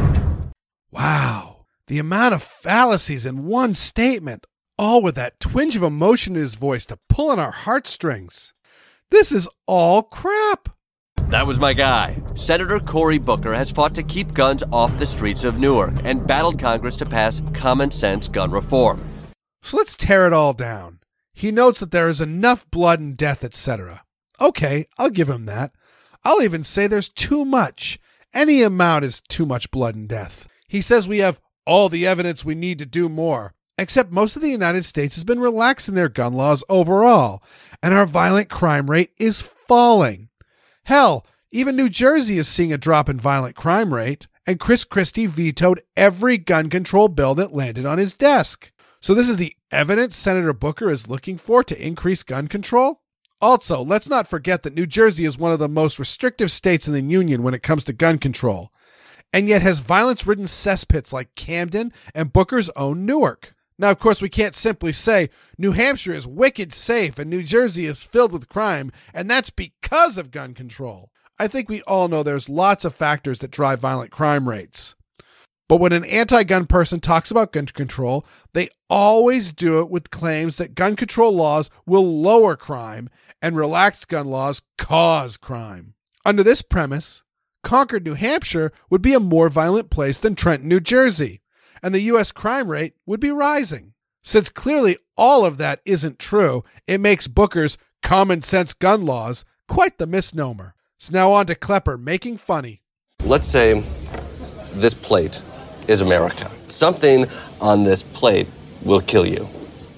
Wow. The amount of fallacies in one statement, all with that twinge of emotion in his voice to pull on our heartstrings. This is all crap. That was my guy. Senator Cory Booker has fought to keep guns off the streets of Newark and battled Congress to pass common sense gun reform. So let's tear it all down. He notes that there is enough blood and death, etc. Okay, I'll give him that. I'll even say there's too much. Any amount is too much blood and death. He says we have all the evidence we need to do more. Except most of the United States has been relaxing their gun laws overall, and our violent crime rate is falling. Hell, even New Jersey is seeing a drop in violent crime rate, and Chris Christie vetoed every gun control bill that landed on his desk. So this is the evidence Senator Booker is looking for to increase gun control? Also, let's not forget that New Jersey is one of the most restrictive states in the union when it comes to gun control, and yet has violence-ridden cesspits like Camden and Booker's own Newark. Now, of course, we can't simply say New Hampshire is wicked safe and New Jersey is filled with crime, and that's because of gun control. I think we all know there's lots of factors that drive violent crime rates. But when an anti-gun person talks about gun control, they always do it with claims that gun control laws will lower crime and relaxed gun laws cause crime. Under this premise, Concord, New Hampshire would be a more violent place than Trenton, New Jersey, and the U.S. crime rate would be rising. Since clearly all of that isn't true, it makes Booker's common sense gun laws quite the misnomer. So now on to Klepper making funny. Let's say this plate is America. Something on this plate will kill you.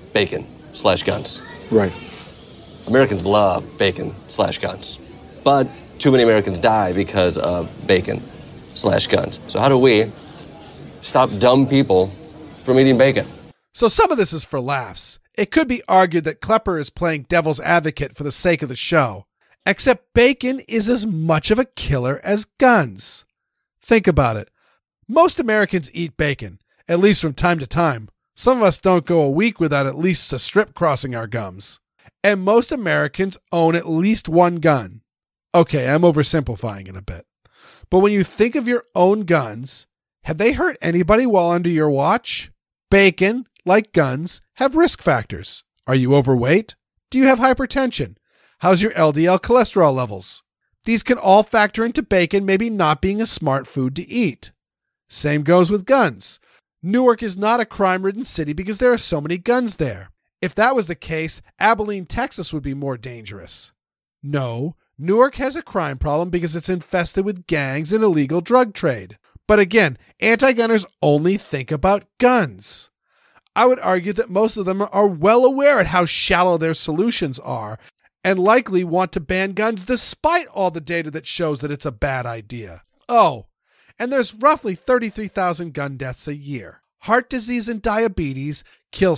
bacon/guns. Right. Americans love bacon/guns. But too many Americans die because of bacon/guns. So how do we stop dumb people from eating bacon? So some of this is for laughs. It could be argued that Klepper is playing devil's advocate for the sake of the show, except bacon is as much of a killer as guns. Think about it. Most Americans eat bacon, at least from time to time. Some of us don't go a week without at least a strip crossing our gums. And most Americans own at least one gun. Okay, I'm oversimplifying it a bit. But when you think of your own guns, have they hurt anybody while under your watch? Bacon, like guns, have risk factors. Are you overweight? Do you have hypertension? How's your LDL cholesterol levels? These can all factor into bacon maybe not being a smart food to eat. Same goes with guns. Newark is not a crime-ridden city because there are so many guns there. If that was the case, Abilene, Texas would be more dangerous. No, Newark has a crime problem because it's infested with gangs and illegal drug trade. But again, anti-gunners only think about guns. I would argue that most of them are well aware at how shallow their solutions are and likely want to ban guns despite all the data that shows that it's a bad idea. Oh, and there's roughly 33,000 gun deaths a year. Heart disease and diabetes kill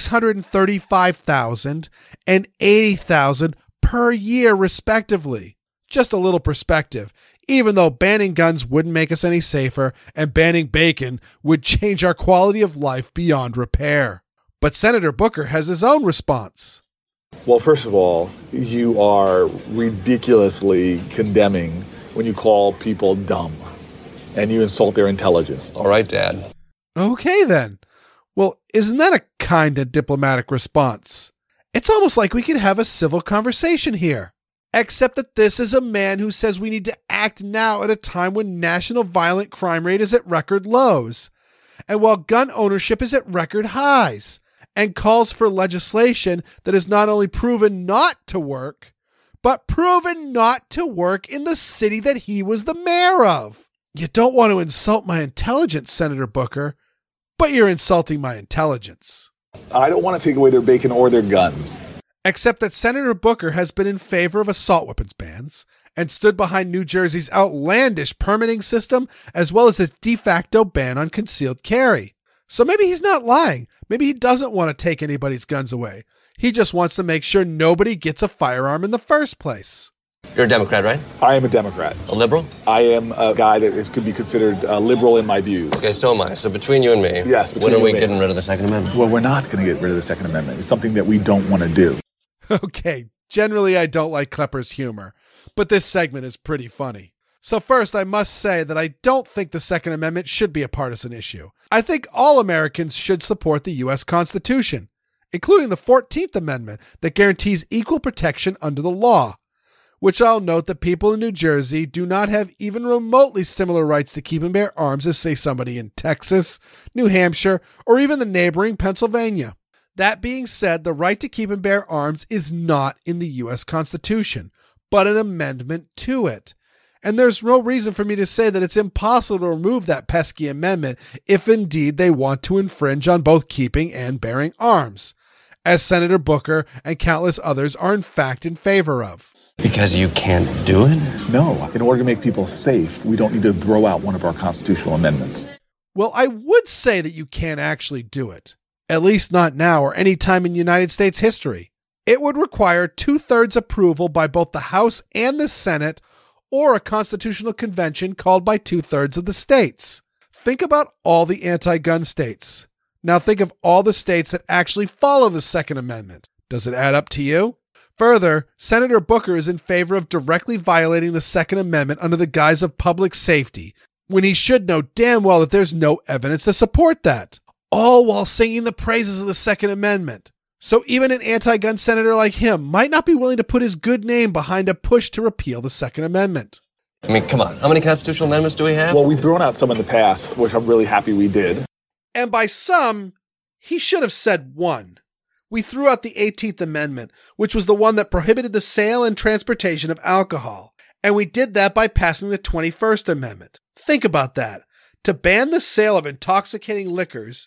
635,000 and 80,000 per year, respectively. Just a little perspective. Even though banning guns wouldn't make us any safer and banning bacon would change our quality of life beyond repair. But Senator Booker has his own response. Well, first of all, you are ridiculously condemning when you call people dumb and you insult their intelligence. All right, Dad. Okay, then. Well, isn't that a kind of diplomatic response? It's almost like we could have a civil conversation here. Except that this is a man who says we need to act now at a time when national violent crime rate is at record lows, and while gun ownership is at record highs, and calls for legislation that is not only proven not to work, but proven not to work in the city that he was the mayor of. You don't want to insult my intelligence, Senator Booker, but you're insulting my intelligence. I don't want to take away their bacon or their guns. Except that Senator Booker has been in favor of assault weapons bans and stood behind New Jersey's outlandish permitting system as well as its de facto ban on concealed carry. So maybe he's not lying. Maybe he doesn't want to take anybody's guns away. He just wants to make sure nobody gets a firearm in the first place. You're a Democrat, right? I am a Democrat. A liberal? I am a guy that could be considered liberal in my views. Okay, so am I. So between you and me, Yes, between when are you we and me. getting rid of the Second Amendment? Well, we're not going to get rid of the Second Amendment. It's something that we don't want to do. Okay, generally I don't like Klepper's humor, but this segment is pretty funny. So first, I must say that I don't think the Second Amendment should be a partisan issue. I think all Americans should support the U.S. Constitution, including the 14th Amendment that guarantees equal protection under the law, which I'll note that people in New Jersey do not have even remotely similar rights to keep and bear arms as, say, somebody in Texas, New Hampshire, or even the neighboring Pennsylvania. That being said, the right to keep and bear arms is not in the U.S. Constitution, but an amendment to it. And there's no reason for me to say that it's impossible to remove that pesky amendment if indeed they want to infringe on both keeping and bearing arms, as Senator Booker and countless others are in fact in favor of. Because you can't do it? No, in order to make people safe, we don't need to throw out one of our constitutional amendments. Well, I would say that you can't actually do it. At least not now or any time in United States history. It would require 2/3 approval by both the House and the Senate, or a constitutional convention called by 2/3 of the states. Think about all the anti-gun states. Now think of all the states that actually follow the Second Amendment. Does it add up to you? Further, Senator Booker is in favor of directly violating the Second Amendment under the guise of public safety, when he should know damn well that there's no evidence to support that. All while singing the praises of the Second Amendment. So even an anti-gun senator like him might not be willing to put his good name behind a push to repeal the Second Amendment. I mean, come on. How many constitutional amendments do we have? Well, we've thrown out some in the past, which I'm really happy we did. And by some, he should have said one. We threw out the 18th Amendment, which was the one that prohibited the sale and transportation of alcohol. And we did that by passing the 21st Amendment. Think about that. To ban the sale of intoxicating liquors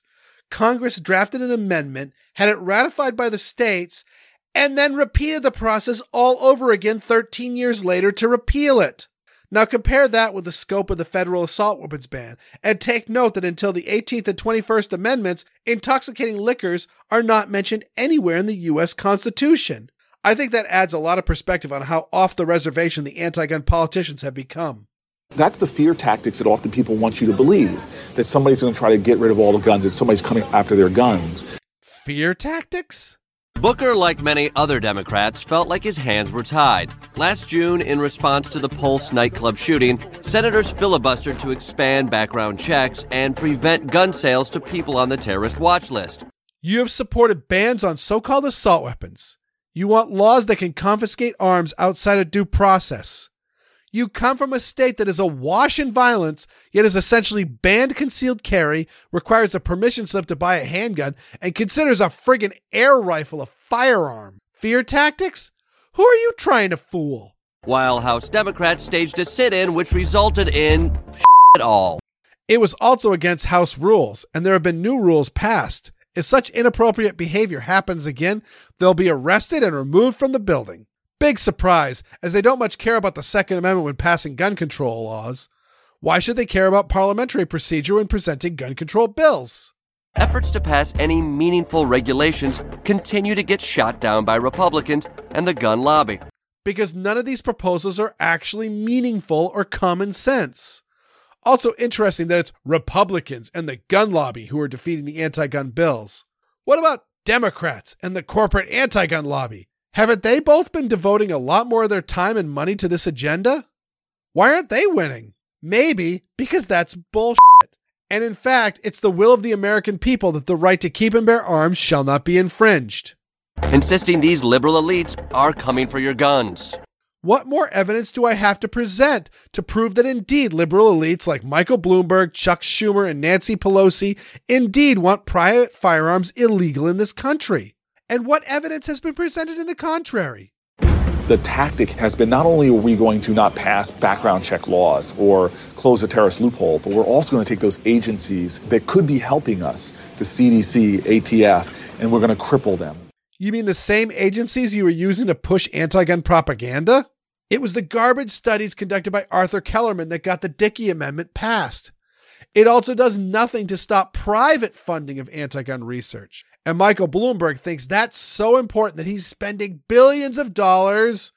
Congress drafted an amendment, had it ratified by the states, and then repeated the process all over again 13 years later to repeal it. Now compare that with the scope of the federal assault weapons ban, and take note that until the 18th and 21st Amendments, intoxicating liquors are not mentioned anywhere in the U.S. Constitution. I think that adds a lot of perspective on how off the reservation the anti-gun politicians have become. That's the fear tactics that often people want you to believe, that somebody's going to try to get rid of all the guns and somebody's coming after their guns. Fear tactics? Booker, like many other Democrats, felt like his hands were tied. Last June, in response to the Pulse nightclub shooting, senators filibustered to expand background checks and prevent gun sales to people on the terrorist watch list. You have supported bans on so-called assault weapons. You want laws that can confiscate arms outside of due process. You come from a state that is awash in violence, yet has essentially banned concealed carry, requires a permission slip to buy a handgun, and considers a friggin' air rifle a firearm. Fear tactics? Who are you trying to fool? While House Democrats staged a sit-in which resulted in it all. It was also against House rules, and there have been new rules passed. If such inappropriate behavior happens again, they'll be arrested and removed from the building. Big surprise, as they don't much care about the Second Amendment when passing gun control laws. Why should they care about parliamentary procedure when presenting gun control bills? Efforts to pass any meaningful regulations continue to get shot down by Republicans and the gun lobby. Because none of these proposals are actually meaningful or common sense. Also interesting that it's Republicans and the gun lobby who are defeating the anti-gun bills. What about Democrats and the corporate anti-gun lobby? Haven't they both been devoting a lot more of their time and money to this agenda? Why aren't they winning? Maybe because that's bullshit. And in fact, it's the will of the American people that the right to keep and bear arms shall not be infringed. Insisting these liberal elites are coming for your guns. What more evidence do I have to present to prove that indeed liberal elites like Michael Bloomberg, Chuck Schumer, and Nancy Pelosi indeed want private firearms illegal in this country? And what evidence has been presented in the contrary? The tactic has been not only are we going to not pass background check laws or close a terrorist loophole, but we're also going to take those agencies that could be helping us, the CDC, ATF, and we're going to cripple them. You mean the same agencies you were using to push anti-gun propaganda? It was the garbage studies conducted by Arthur Kellerman that got the Dickey Amendment passed. It also does nothing to stop private funding of anti-gun research. And Michael Bloomberg thinks that's so important that he's spending billions of dollars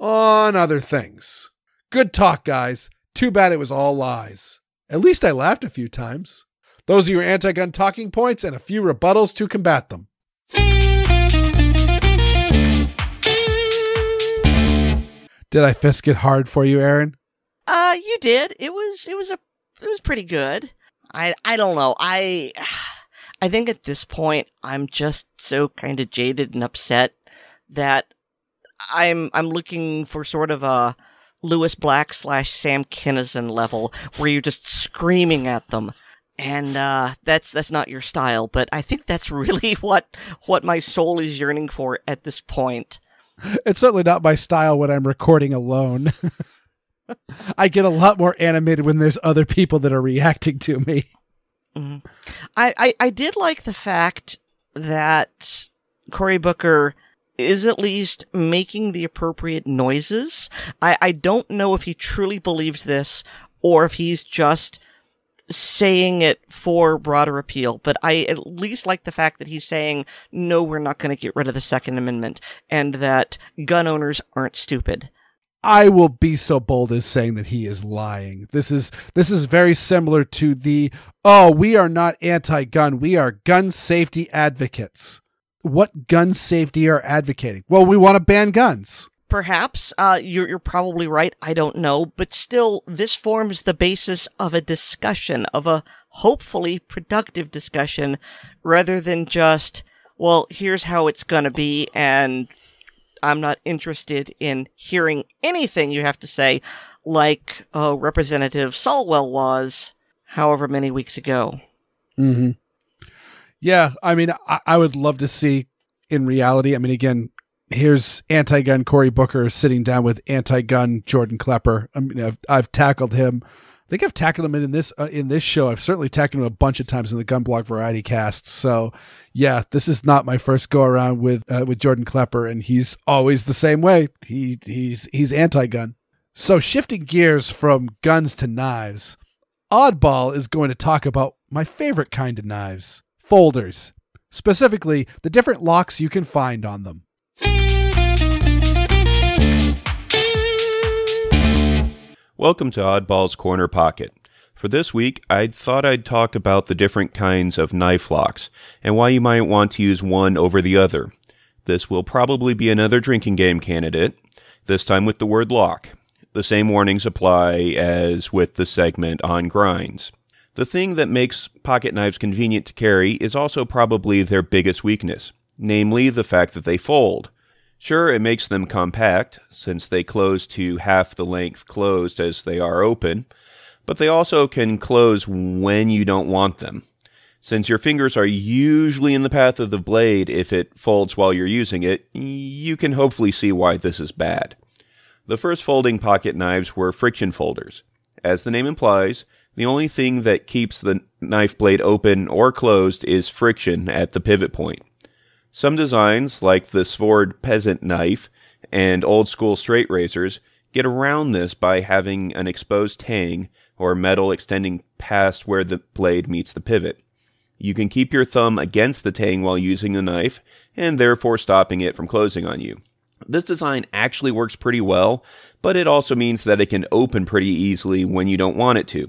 on other things. Good talk, guys. Too bad it was all lies. At least I laughed a few times. Those are your anti-gun talking points and a few rebuttals to combat them. Did I fisk it hard for you, Aaron? You did. It was pretty good. I don't know. I think at this point I'm just so kind of jaded and upset that I'm looking for sort of a Lewis Black / Sam Kinison level where you're just screaming at them. And that's not your style, but I think that's really what my soul is yearning for at this point. It's certainly not my style when I'm recording alone. I get a lot more animated when there's other people that are reacting to me. Mm-hmm. I did like the fact that Cory Booker is at least making the appropriate noises. I don't know if he truly believes this or if he's just saying it for broader appeal, but I at least like the fact that he's saying, no, we're not going to get rid of the Second Amendment, and that gun owners aren't stupid. I will be so bold as saying that he is lying. This is very similar to the, we are not anti-gun, we are gun safety advocates. What gun safety are advocating? Well, we want to ban guns. Perhaps, you're probably right, I don't know, but still, this forms the basis of a discussion, of a hopefully productive discussion, rather than just, well, here's how it's gonna be, and I'm not interested in hearing anything you have to say, like Representative Salwell was however many weeks ago. Mm-hmm. Yeah, I mean, I would love to see in reality, I mean, again, here's anti-gun Cory Booker sitting down with anti-gun Jordan Klepper. I mean, I've tackled him I think I've tackled him in this show. I've certainly tackled him a bunch of times in the Gunblock Variety Cast. So, yeah, this is not my first go around with Jordan Klepper, and he's always the same way. He's anti-gun. So, shifting gears from guns to knives, Oddball is going to talk about my favorite kind of knives, folders. Specifically, the different locks you can find on them. Welcome to Oddball's Corner Pocket. For this week, I thought I'd talk about the different kinds of knife locks, and why you might want to use one over the other. This will probably be another drinking game candidate, this time with the word lock. The same warnings apply as with the segment on grinds. The thing that makes pocket knives convenient to carry is also probably their biggest weakness, namely the fact that they fold. Sure, it makes them compact, since they close to half the length closed as they are open, but they also can close when you don't want them. Since your fingers are usually in the path of the blade if it folds while you're using it, you can hopefully see why this is bad. The first folding pocket knives were friction folders. As the name implies, the only thing that keeps the knife blade open or closed is friction at the pivot point. Some designs, like the Svord peasant knife and old-school straight razors, get around this by having an exposed tang or metal extending past where the blade meets the pivot. You can keep your thumb against the tang while using the knife, and therefore stopping it from closing on you. This design actually works pretty well, but it also means that it can open pretty easily when you don't want it to,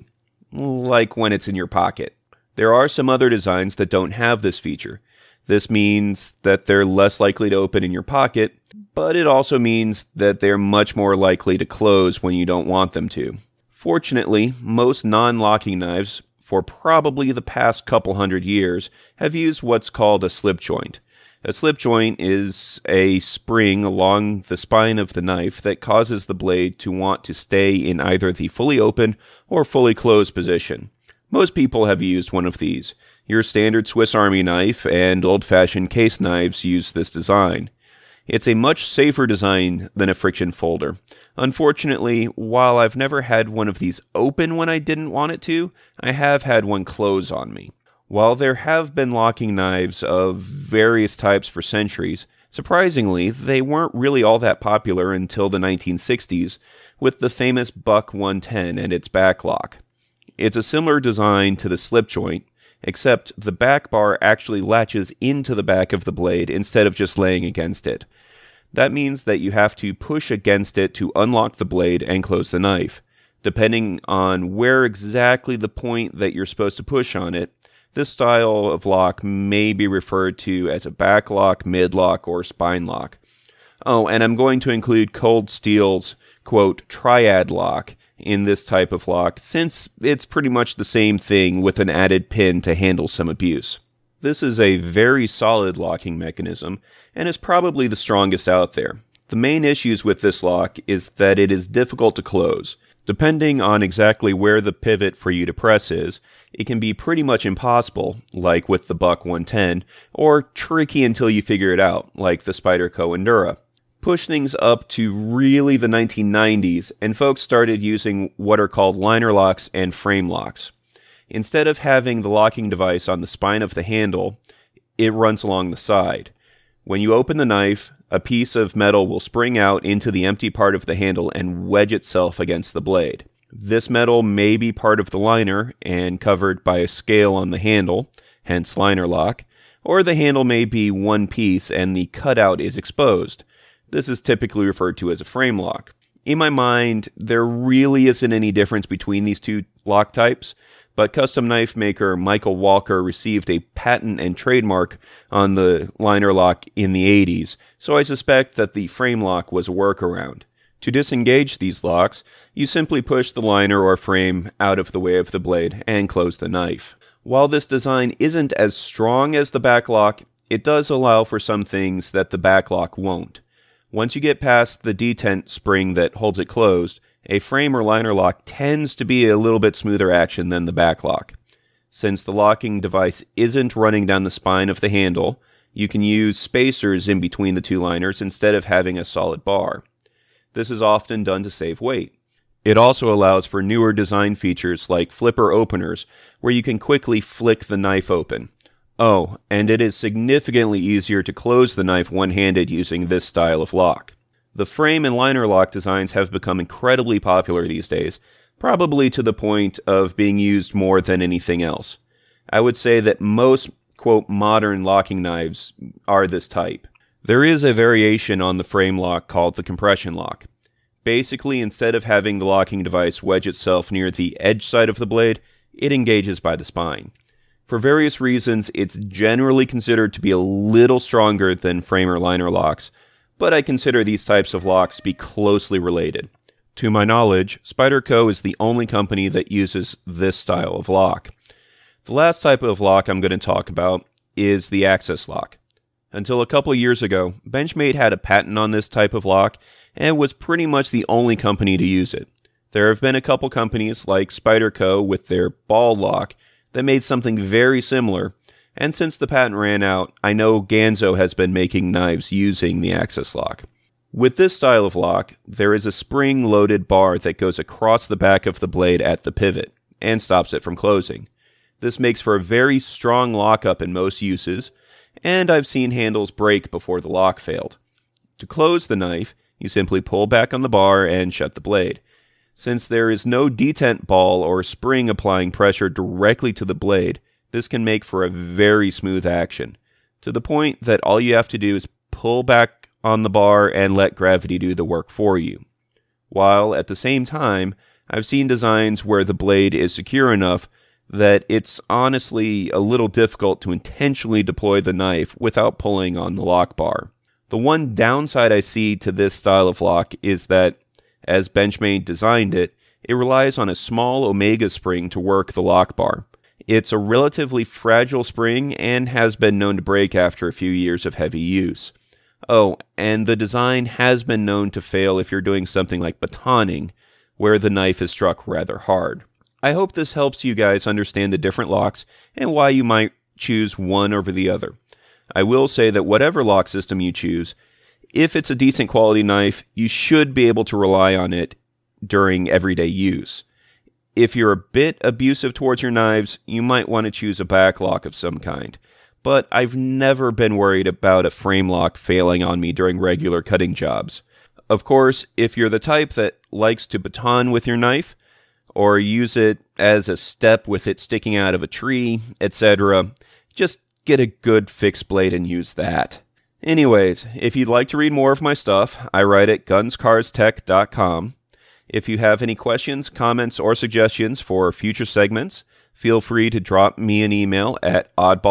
like when it's in your pocket. There are some other designs that don't have this feature. This means that they're less likely to open in your pocket, but it also means that they're much more likely to close when you don't want them to. Fortunately, most non-locking knives, for probably the past couple hundred years, have used what's called a slip joint. A slip joint is a spring along the spine of the knife that causes the blade to want to stay in either the fully open or fully closed position. Most people have used one of these. Your standard Swiss Army knife and old-fashioned case knives use this design. It's a much safer design than a friction folder. Unfortunately, while I've never had one of these open when I didn't want it to, I have had one close on me. While there have been locking knives of various types for centuries, surprisingly, they weren't really all that popular until the 1960s, with the famous Buck 110 and its back lock. It's a similar design to the slip joint, except the back bar actually latches into the back of the blade instead of just laying against it. That means that you have to push against it to unlock the blade and close the knife. Depending on where exactly the point that you're supposed to push on it, this style of lock may be referred to as a back lock, mid lock, or spine lock. Oh, and I'm going to include Cold Steel's, quote, triad lock in this type of lock, since it's pretty much the same thing with an added pin to handle some abuse. This is a very solid locking mechanism, and is probably the strongest out there. The main issues with this lock is that it is difficult to close. Depending on exactly where the pivot for you to press is, it can be pretty much impossible, like with the Buck 110, or tricky until you figure it out, like the Spyderco Endura. Push things up to really the 1990s, and folks started using what are called liner locks and frame locks. Instead of having the locking device on the spine of the handle, it runs along the side. When you open the knife, a piece of metal will spring out into the empty part of the handle and wedge itself against the blade. This metal may be part of the liner and covered by a scale on the handle, hence liner lock, or the handle may be one piece and the cutout is exposed. This is typically referred to as a frame lock. In my mind, there really isn't any difference between these two lock types, but custom knife maker Michael Walker received a patent and trademark on the liner lock in the 80s, so I suspect that the frame lock was a workaround. To disengage these locks, you simply push the liner or frame out of the way of the blade and close the knife. While this design isn't as strong as the back lock, it does allow for some things that the back lock won't. Once you get past the detent spring that holds it closed, a frame or liner lock tends to be a little bit smoother action than the back lock. Since the locking device isn't running down the spine of the handle, you can use spacers in between the two liners instead of having a solid bar. This is often done to save weight. It also allows for newer design features like flipper openers, where you can quickly flick the knife open. Oh, and it is significantly easier to close the knife one-handed using this style of lock. The frame and liner lock designs have become incredibly popular these days, probably to the point of being used more than anything else. I would say that most, quote, modern locking knives are this type. There is a variation on the frame lock called the compression lock. Basically, instead of having the locking device wedge itself near the edge side of the blade, it engages by the spine. For various reasons, it's generally considered to be a little stronger than frame or liner locks, but I consider these types of locks to be closely related. To my knowledge, Spyderco is the only company that uses this style of lock. The last type of lock I'm going to talk about is the access lock. Until a couple years ago, Benchmade had a patent on this type of lock and was pretty much the only company to use it. There have been a couple companies like Spyderco with their ball lock that made something very similar, and since the patent ran out, I know Ganzo has been making knives using the access lock. With this style of lock, there is a spring-loaded bar that goes across the back of the blade at the pivot and stops it from closing. This makes for a very strong lockup in most uses, and I've seen handles break before the lock failed. To close the knife, you simply pull back on the bar and shut the blade. Since there is no detent ball or spring applying pressure directly to the blade, this can make for a very smooth action, to the point that all you have to do is pull back on the bar and let gravity do the work for you. While at the same time, I've seen designs where the blade is secure enough that it's honestly a little difficult to intentionally deploy the knife without pulling on the lock bar. The one downside I see to this style of lock is that, as Benchmade designed it, it relies on a small omega spring to work the lock bar. It's a relatively fragile spring and has been known to break after a few years of heavy use. Oh, and the design has been known to fail if you're doing something like batoning, where the knife is struck rather hard. I hope this helps you guys understand the different locks and why you might choose one over the other. I will say that whatever lock system you choose, if it's a decent quality knife, you should be able to rely on it during everyday use. If you're a bit abusive towards your knives, you might want to choose a back lock of some kind. But I've never been worried about a frame lock failing on me during regular cutting jobs. Of course, if you're the type that likes to baton with your knife, or use it as a step with it sticking out of a tree, etc., just get a good fixed blade and use that. Anyways, if you'd like to read more of my stuff, I write at gunscarstech.com. If you have any questions, comments, or suggestions for future segments, feel free to drop me an email at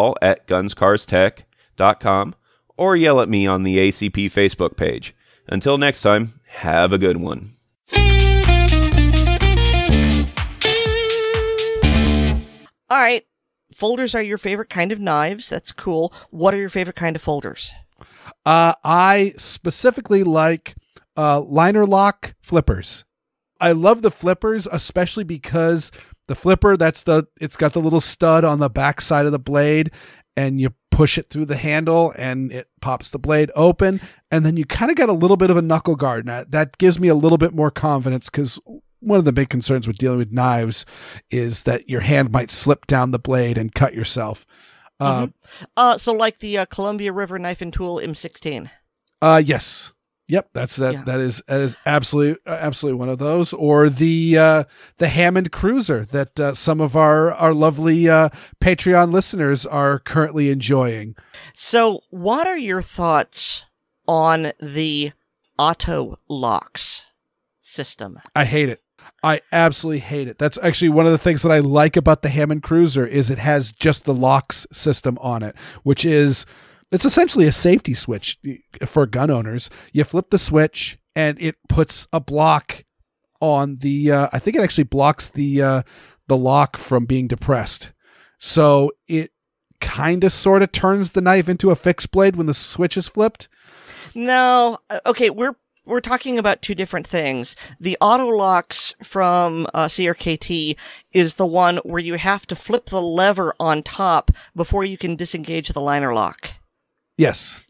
oddball@gunscarstech.com or yell at me on the ACP Facebook page. Until next time, have a good one. All right. Folders are your favorite kind of knives. That's cool. What are your favorite kind of folders? I specifically like liner lock flippers. I love the flippers, especially because the flipper, it's got the little stud on the back side of the blade, and you push it through the handle and it pops the blade open, and then you kind of got a little bit of a knuckle guard. Now, that gives me a little bit more confidence, because one of the big concerns with dealing with knives is that your hand might slip down the blade and cut yourself. So like the Columbia River Knife and Tool M16. Yes. Yep, that's that. Yeah. That is absolutely one of those, or the Hammond Cruiser that some of our lovely Patreon listeners are currently enjoying. So, what are your thoughts on the auto locks system? I hate it. I absolutely hate it. That's actually one of the things that I like about the Hammond Cruiser is it has just the locks system on it, which is. It's essentially a safety switch for gun owners. You flip the switch and it puts a block on the, I think it actually blocks the lock from being depressed. So it kind of sort of turns the knife into a fixed blade when the switch is flipped. No. Okay. We're talking about two different things. The auto locks from CRKT is the one where you have to flip the lever on top before you can disengage the liner lock. Yes.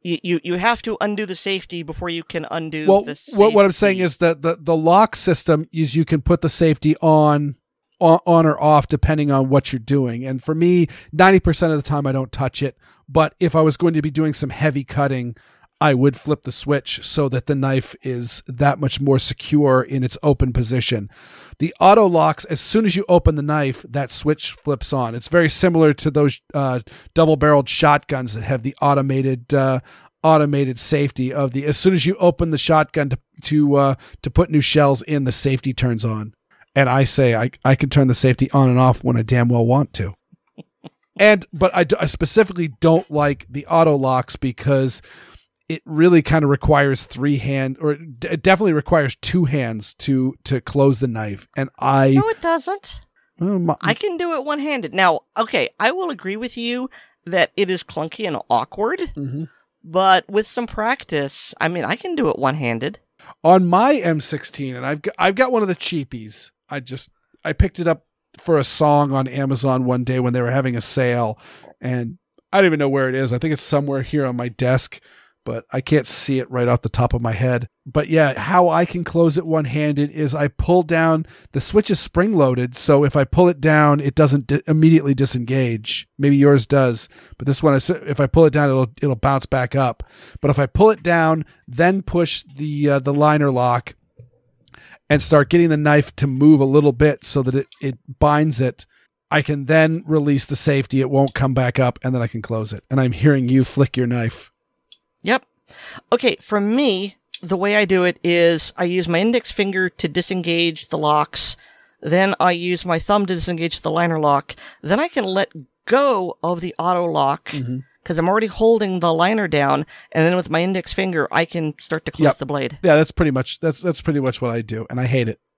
You have to undo the safety before you can undo the safety. What I'm saying is that the lock system is you can put the safety on or off depending on what you're doing. And for me, 90% of the time I don't touch it. But if I was going to be doing some heavy cutting, I would flip the switch so that the knife is that much more secure in its open position. The auto locks, as soon as you open the knife, that switch flips on. It's very similar to those double-barreled shotguns that have the automated safety of the. As soon as you open the shotgun to put new shells in, the safety turns on. And I say I can turn the safety on and off when I damn well want to. But I specifically don't like the auto locks because it really kind of requires it definitely requires two hands to close the knife. And No, it doesn't. I can do it one-handed. Now, okay, I will agree with you that it is clunky and awkward, but with some practice, I mean, I can do it one-handed. On my M16, and I've got one of the cheapies. I picked it up for a song on Amazon one day when they were having a sale, and I don't even know where it is. I think it's somewhere here on my desk, but I can't see it right off the top of my head. But yeah, how I can close it one-handed is I pull down, the switch is spring-loaded, so if I pull it down, it doesn't immediately disengage. Maybe yours does, but this one, if I pull it down, it'll bounce back up. But if I pull it down, then push the liner lock and start getting the knife to move a little bit so that it binds it, I can then release the safety, it won't come back up, and then I can close it. And I'm hearing you flick your knife. Yep. Okay, for me, the way I do it is I use my index finger to disengage the locks, then I use my thumb to disengage the liner lock, then I can let go of the auto lock because I'm already holding the liner down, and then with my index finger I can start to close the blade. Yeah, that's pretty much what I do, and I hate it.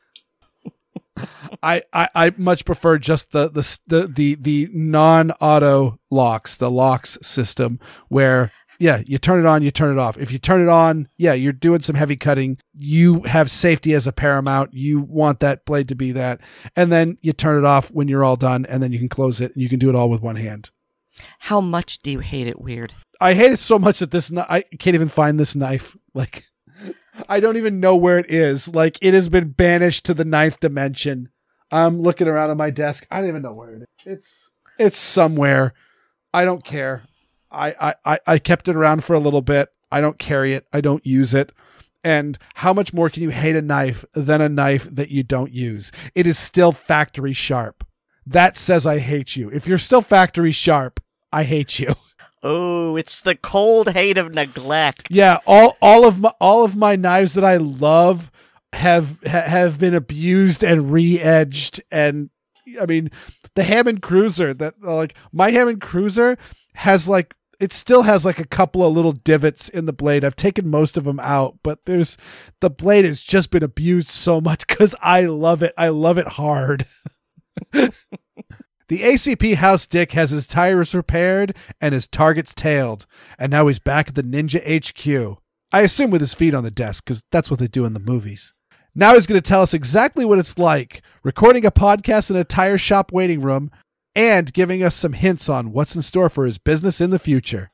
I much prefer just the non-auto locks, the locks system where you turn it on, you turn it off. If you turn it on, you're doing some heavy cutting. You have safety as a paramount. You want that blade to be that. And then you turn it off when you're all done, and then you can close it, and you can do it all with one hand. How much do you hate it, Weird? I hate it so much that I can't even find this knife. Like, I don't even know where it is. Like, it has been banished to the 9th dimension. I'm looking around on my desk. I don't even know where it is. It's somewhere. I don't care. I kept it around for a little bit. I don't carry it. I don't use it. And how much more can you hate a knife than a knife that you don't use? It is still factory sharp. That says I hate you. If you're still factory sharp, I hate you. Oh, it's the cold hate of neglect. Yeah, all of my knives that I love have been abused and re-edged. And I mean, the Hammond Cruiser, my Hammond Cruiser has it still has a couple of little divots in the blade. I've taken most of them out, but the blade has just been abused so much because I love it. I love it hard. The ACP House Dick has his tires repaired and his targets tailed, and now he's back at the Ninja HQ. I assume with his feet on the desk, because that's what they do in the movies. Now he's going to tell us exactly what it's like recording a podcast in a tire shop waiting room and giving us some hints on what's in store for his business in the future.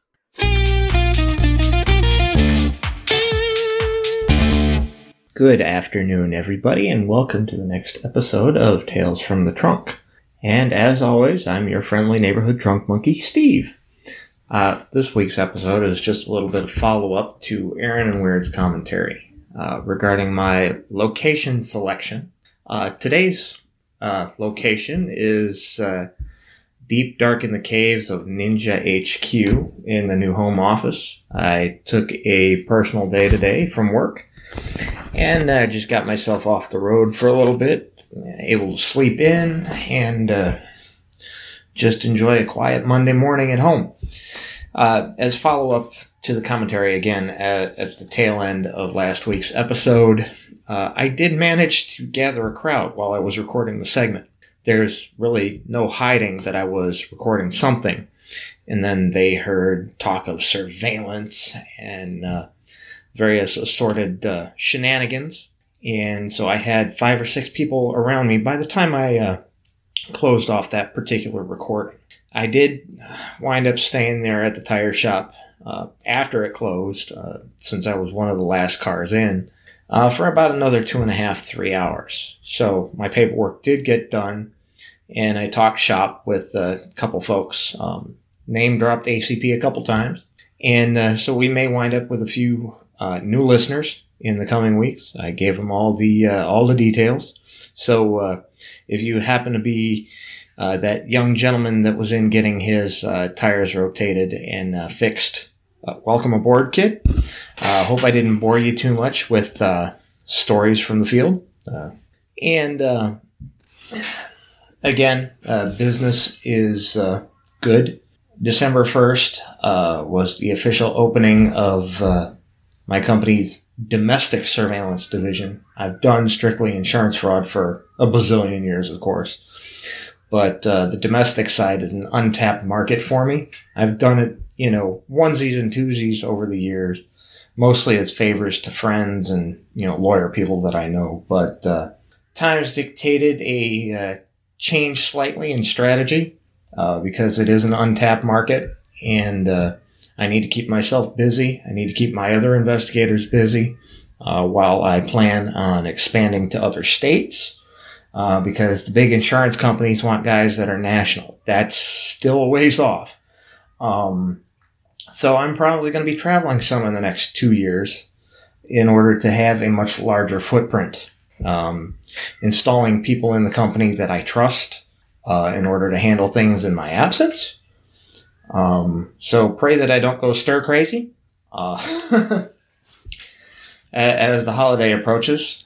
Good afternoon, everybody, and welcome to the next episode of Tales from the Trunk. And as always, I'm your friendly neighborhood trunk monkey, Steve. This week's episode is just a little bit of follow-up to Aaron and Weird's commentary regarding my location selection. Today's location is deep, dark in the caves of Ninja HQ in the new home office. I took a personal day today from work and just got myself off the road for a little bit. Able to sleep in and just enjoy a quiet Monday morning at home. As follow-up to the commentary again at the tail end of last week's episode, I did manage to gather a crowd while I was recording the segment. There's really no hiding that I was recording something. And then they heard talk of surveillance and various assorted shenanigans. And so I had 5 or 6 people around me by the time I closed off that particular recording. I did wind up staying there at the tire shop after it closed, since I was one of the last cars in, for about another 2.5, 3 hours. So my paperwork did get done, and I talked shop with a couple folks, name dropped ACP a couple times. And so we may wind up with a few new listeners in the coming weeks. I gave them all the details. So if you happen to be that young gentleman that was in getting his tires rotated and fixed, welcome aboard, kid. Hope I didn't bore you too much with stories from the field. And again, business is good. December 1st was the official opening of my company's domestic surveillance division. I've done strictly insurance fraud for a bazillion years, of course. But the domestic side is an untapped market for me. I've done it, onesies and twosies over the years, mostly as favors to friends and, lawyer people that I know. But times dictated a change slightly in strategy because it is an untapped market, and I need to keep myself busy. I need to keep my other investigators busy while I plan on expanding to other states. Because the big insurance companies want guys that are national. That's still a ways off. So I'm probably going to be traveling some in the next 2 years in order to have a much larger footprint. Installing people in the company that I trust in order to handle things in my absence. So pray that I don't go stir crazy as the holiday approaches.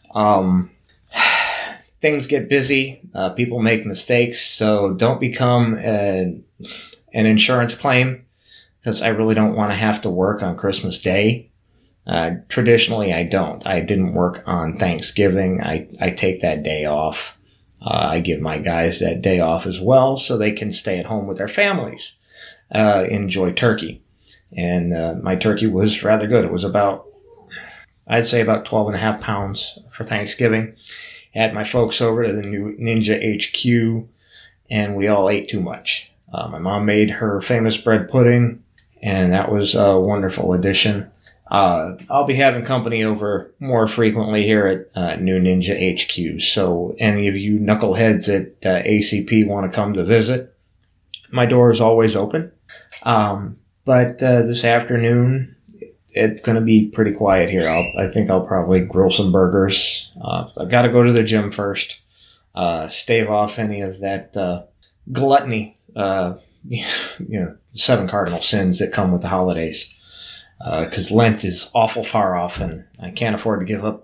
Things get busy. People make mistakes. So don't become an insurance claim, because I really don't want to have to work on Christmas Day. Traditionally, I don't. I didn't work on Thanksgiving. I take that day off. I give my guys that day off as well so they can stay at home with their families, enjoy turkey. And my turkey was rather good. It was I'd say about 12.5 pounds for Thanksgiving. Had my folks over to the new Ninja HQ, and we all ate too much. My mom made her famous bread pudding, and that was a wonderful addition. I'll be having company over more frequently here at New Ninja HQ, so any of you knuckleheads at ACP want to come to visit, my door is always open. But this afternoon, it's going to be pretty quiet here. I think I'll probably grill some burgers. I've got to go to the gym first. Stave off any of that gluttony, 7 cardinal sins that come with the holidays. Because Lent is awful far off, and I can't afford to give up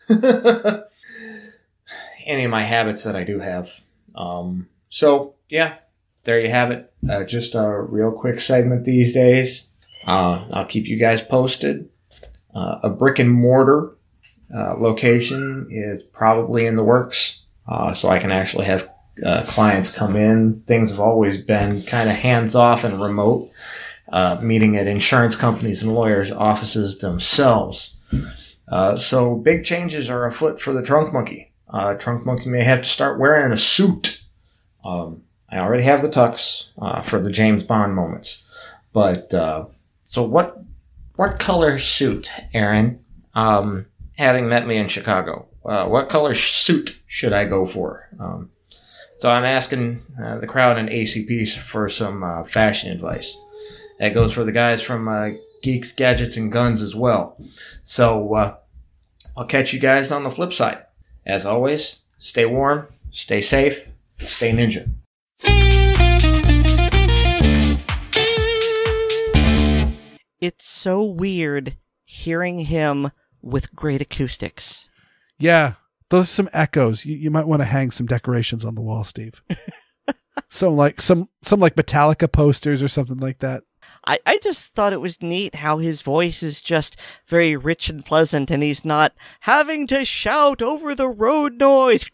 any of my habits that I do have. So, yeah, there you have it. Just a real quick segment these days. I'll keep you guys posted. A brick and mortar location is probably in the works, so I can actually have clients come in. Things have always been kind of hands-off and remote, meeting at insurance companies and lawyers' offices themselves. So big changes are afoot for the Trunk Monkey. Trunk Monkey may have to start wearing a suit. I already have the tux for the James Bond moments, but... So what color suit, Aaron, having met me in Chicago, what color suit should I go for? So I'm asking the crowd in ACP for some fashion advice. That goes for the guys from Geeks, Gadgets, and Guns as well. So I'll catch you guys on the flip side. As always, stay warm, stay safe, stay ninja. It's so weird hearing him with great acoustics. Yeah, those are some echoes. You might want to hang some decorations on the wall, Steve. some like Metallica posters or something like that. I just thought it was neat how his voice is just very rich and pleasant, and he's not having to shout over the road noise.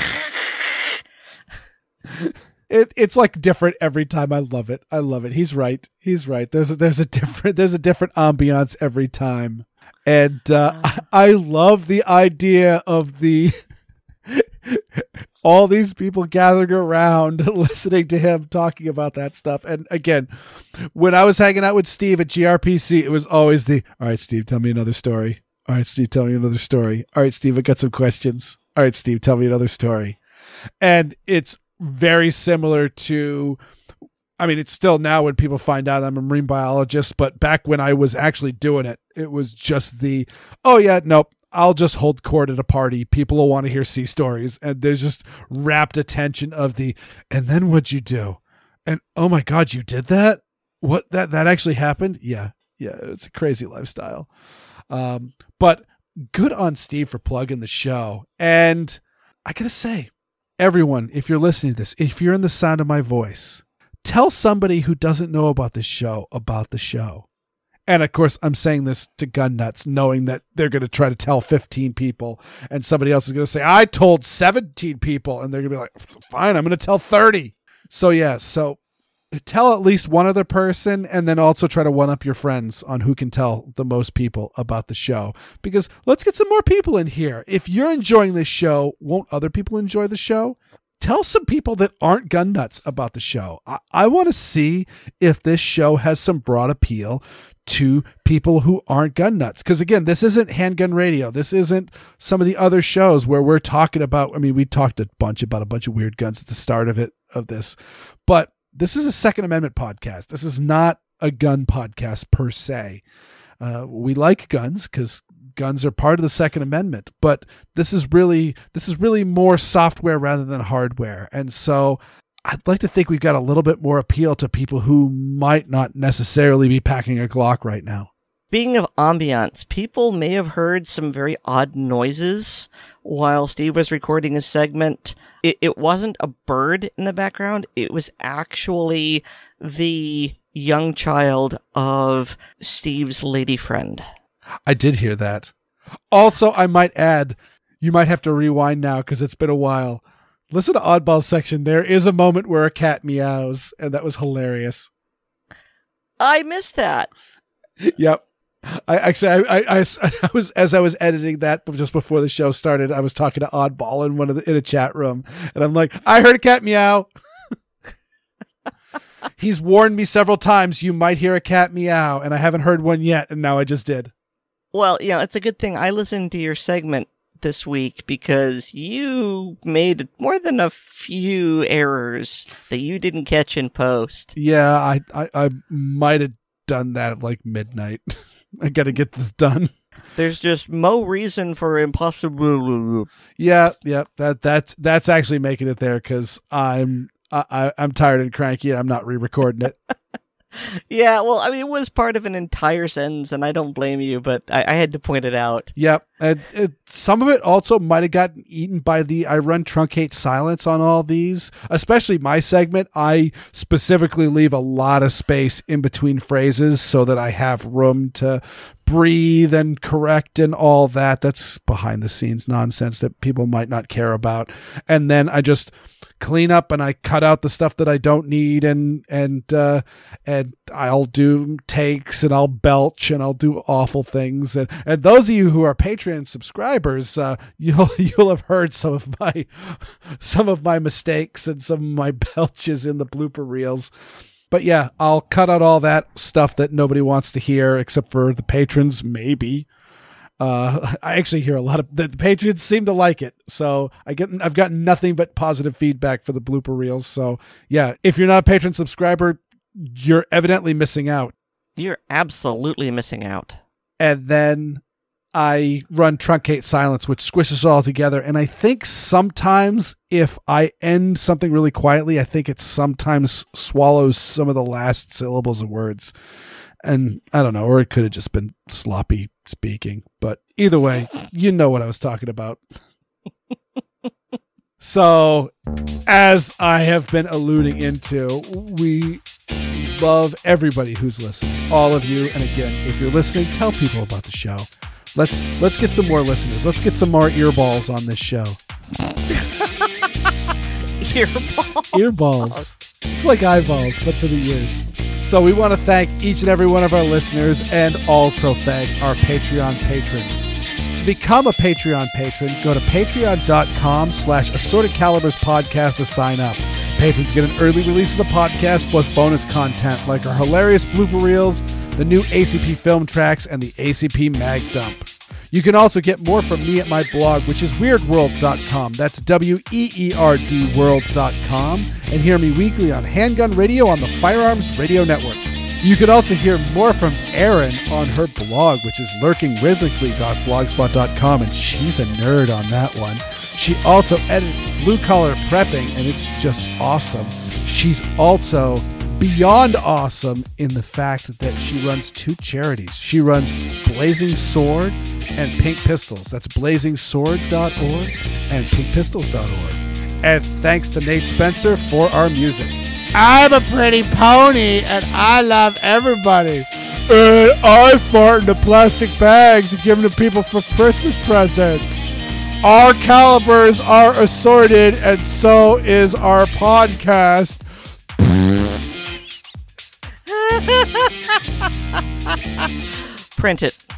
It's like different every time. I love it. He's right. There's a different ambiance every time. And I love the idea of the all these people gathering around listening to him talking about that stuff. And again, when I was hanging out with Steve at GRPC, it was always all right, Steve, tell me another story. All right, Steve, tell me another story. All right, Steve, I got some questions. All right, Steve, tell me another story. And it's very similar to, I mean, it's still now when people find out I'm a marine biologist, but back when I was actually doing it, it was just oh yeah, nope, I'll just hold court at a party. People will want to hear sea stories. And there's just rapt attention of and then what'd you do? And oh my God, you did that? What, that actually happened? Yeah. It's a crazy lifestyle. But good on Steve for plugging the show. And I gotta say, everyone, if you're listening to this, if you're in the sound of my voice, tell somebody who doesn't know about the show about the show. And of course, I'm saying this to gun nuts, knowing that they're going to try to tell 15 people and somebody else is going to say, I told 17 people. And they're going to be like, fine, I'm going to tell 30. So yeah, so tell at least one other person, and then also try to one up your friends on who can tell the most people about the show, because let's get some more people in here. If you're enjoying this show, won't other people enjoy the show? Tell some people that aren't gun nuts about the show. I want to see if this show has some broad appeal to people who aren't gun nuts. Because again, this isn't Handgun Radio. This isn't some of the other shows where we're talking about, I mean, we talked about a bunch of weird guns at the start of this, but this is a Second Amendment podcast. This is not a gun podcast per se. We like guns because guns are part of the Second Amendment, but this is really more software rather than hardware. And so I'd like to think we've got a little bit more appeal to people who might not necessarily be packing a Glock right now. Speaking of ambiance, people may have heard some very odd noises while Steve was recording his segment. It wasn't a bird in the background. It was actually the young child of Steve's lady friend. I did hear that. Also, I might add, you might have to rewind now because it's been a while. Listen to Oddball's section. There is a moment where a cat meows, and that was hilarious. I missed that. Yep. I was, as I was editing that just before the show started, I was talking to Oddball in a chat room, and I'm like, I heard a cat meow. He's warned me several times, you might hear a cat meow, and I haven't heard one yet, and now I just did. Well, yeah, it's a good thing I listened to your segment this week because you made more than a few errors that you didn't catch in post. Yeah, I might have done that at like midnight. I got to get this done. There's just no reason for impossible. Yeah, that's actually making it there because I'm tired and cranky. I'm not re-recording it. Yeah, well, I mean, it was part of an entire sentence, and I don't blame you, but I had to point it out. Yep, and some of it also might have gotten eaten by I run truncate silence on all these, especially my segment. I specifically leave a lot of space in between phrases so that I have room to breathe and correct and all that. That's behind the scenes nonsense that people might not care about. And then I just clean up and I cut out the stuff that I don't need, and I'll do takes and I'll belch and I'll do awful things. And those of you who are Patreon subscribers, you'll have heard some of my mistakes and some of my belches in the blooper reels. But yeah, I'll cut out all that stuff that nobody wants to hear except for the patrons, maybe. I actually hear a lot of the patrons seem to like it. So I've gotten nothing but positive feedback for the blooper reels. So yeah, if you're not a patron subscriber, you're evidently missing out. You're absolutely missing out. And then I run truncate silence, which squishes it all together. And I think sometimes if I end something really quietly, I think it sometimes swallows some of the last syllables of words. And I don't know, or it could have just been sloppy speaking. But either way, you know what I was talking about. So, as I have been alluding into, we love everybody who's listening, all of you. And again, if you're listening, tell people about the show. Let's get some more listeners. Let's get some more earballs on this show. Earballs. It's like eyeballs, but for the ears. So we want to thank each and every one of our listeners and also thank our Patreon patrons. To become a Patreon patron, go to patreon.com/Assorted Calibers podcast to sign up. Patrons get an early release of the podcast plus bonus content like our hilarious blooper reels, the new ACP film tracks, and the ACP mag dump. You can also get more from me at my blog, which is weirdworld.com. That's WEERD world.com. And hear me weekly on Handgun Radio on the Firearms Radio Network. You can also hear more from Erin on her blog, which is lurkingrhythmically.blogspot.com, and she's a nerd on that one. She also edits Blue Collar Prepping, and it's just awesome. She's also beyond awesome in the fact that she runs two charities. She runs Blazing Sword and Pink Pistols. That's blazingsword.org and pinkpistols.org. And thanks to Nate Spencer for our music. I'm a pretty pony, and I love everybody. And I fart into plastic bags and give them to people for Christmas presents. Our calibers are assorted, and so is our podcast. Print it.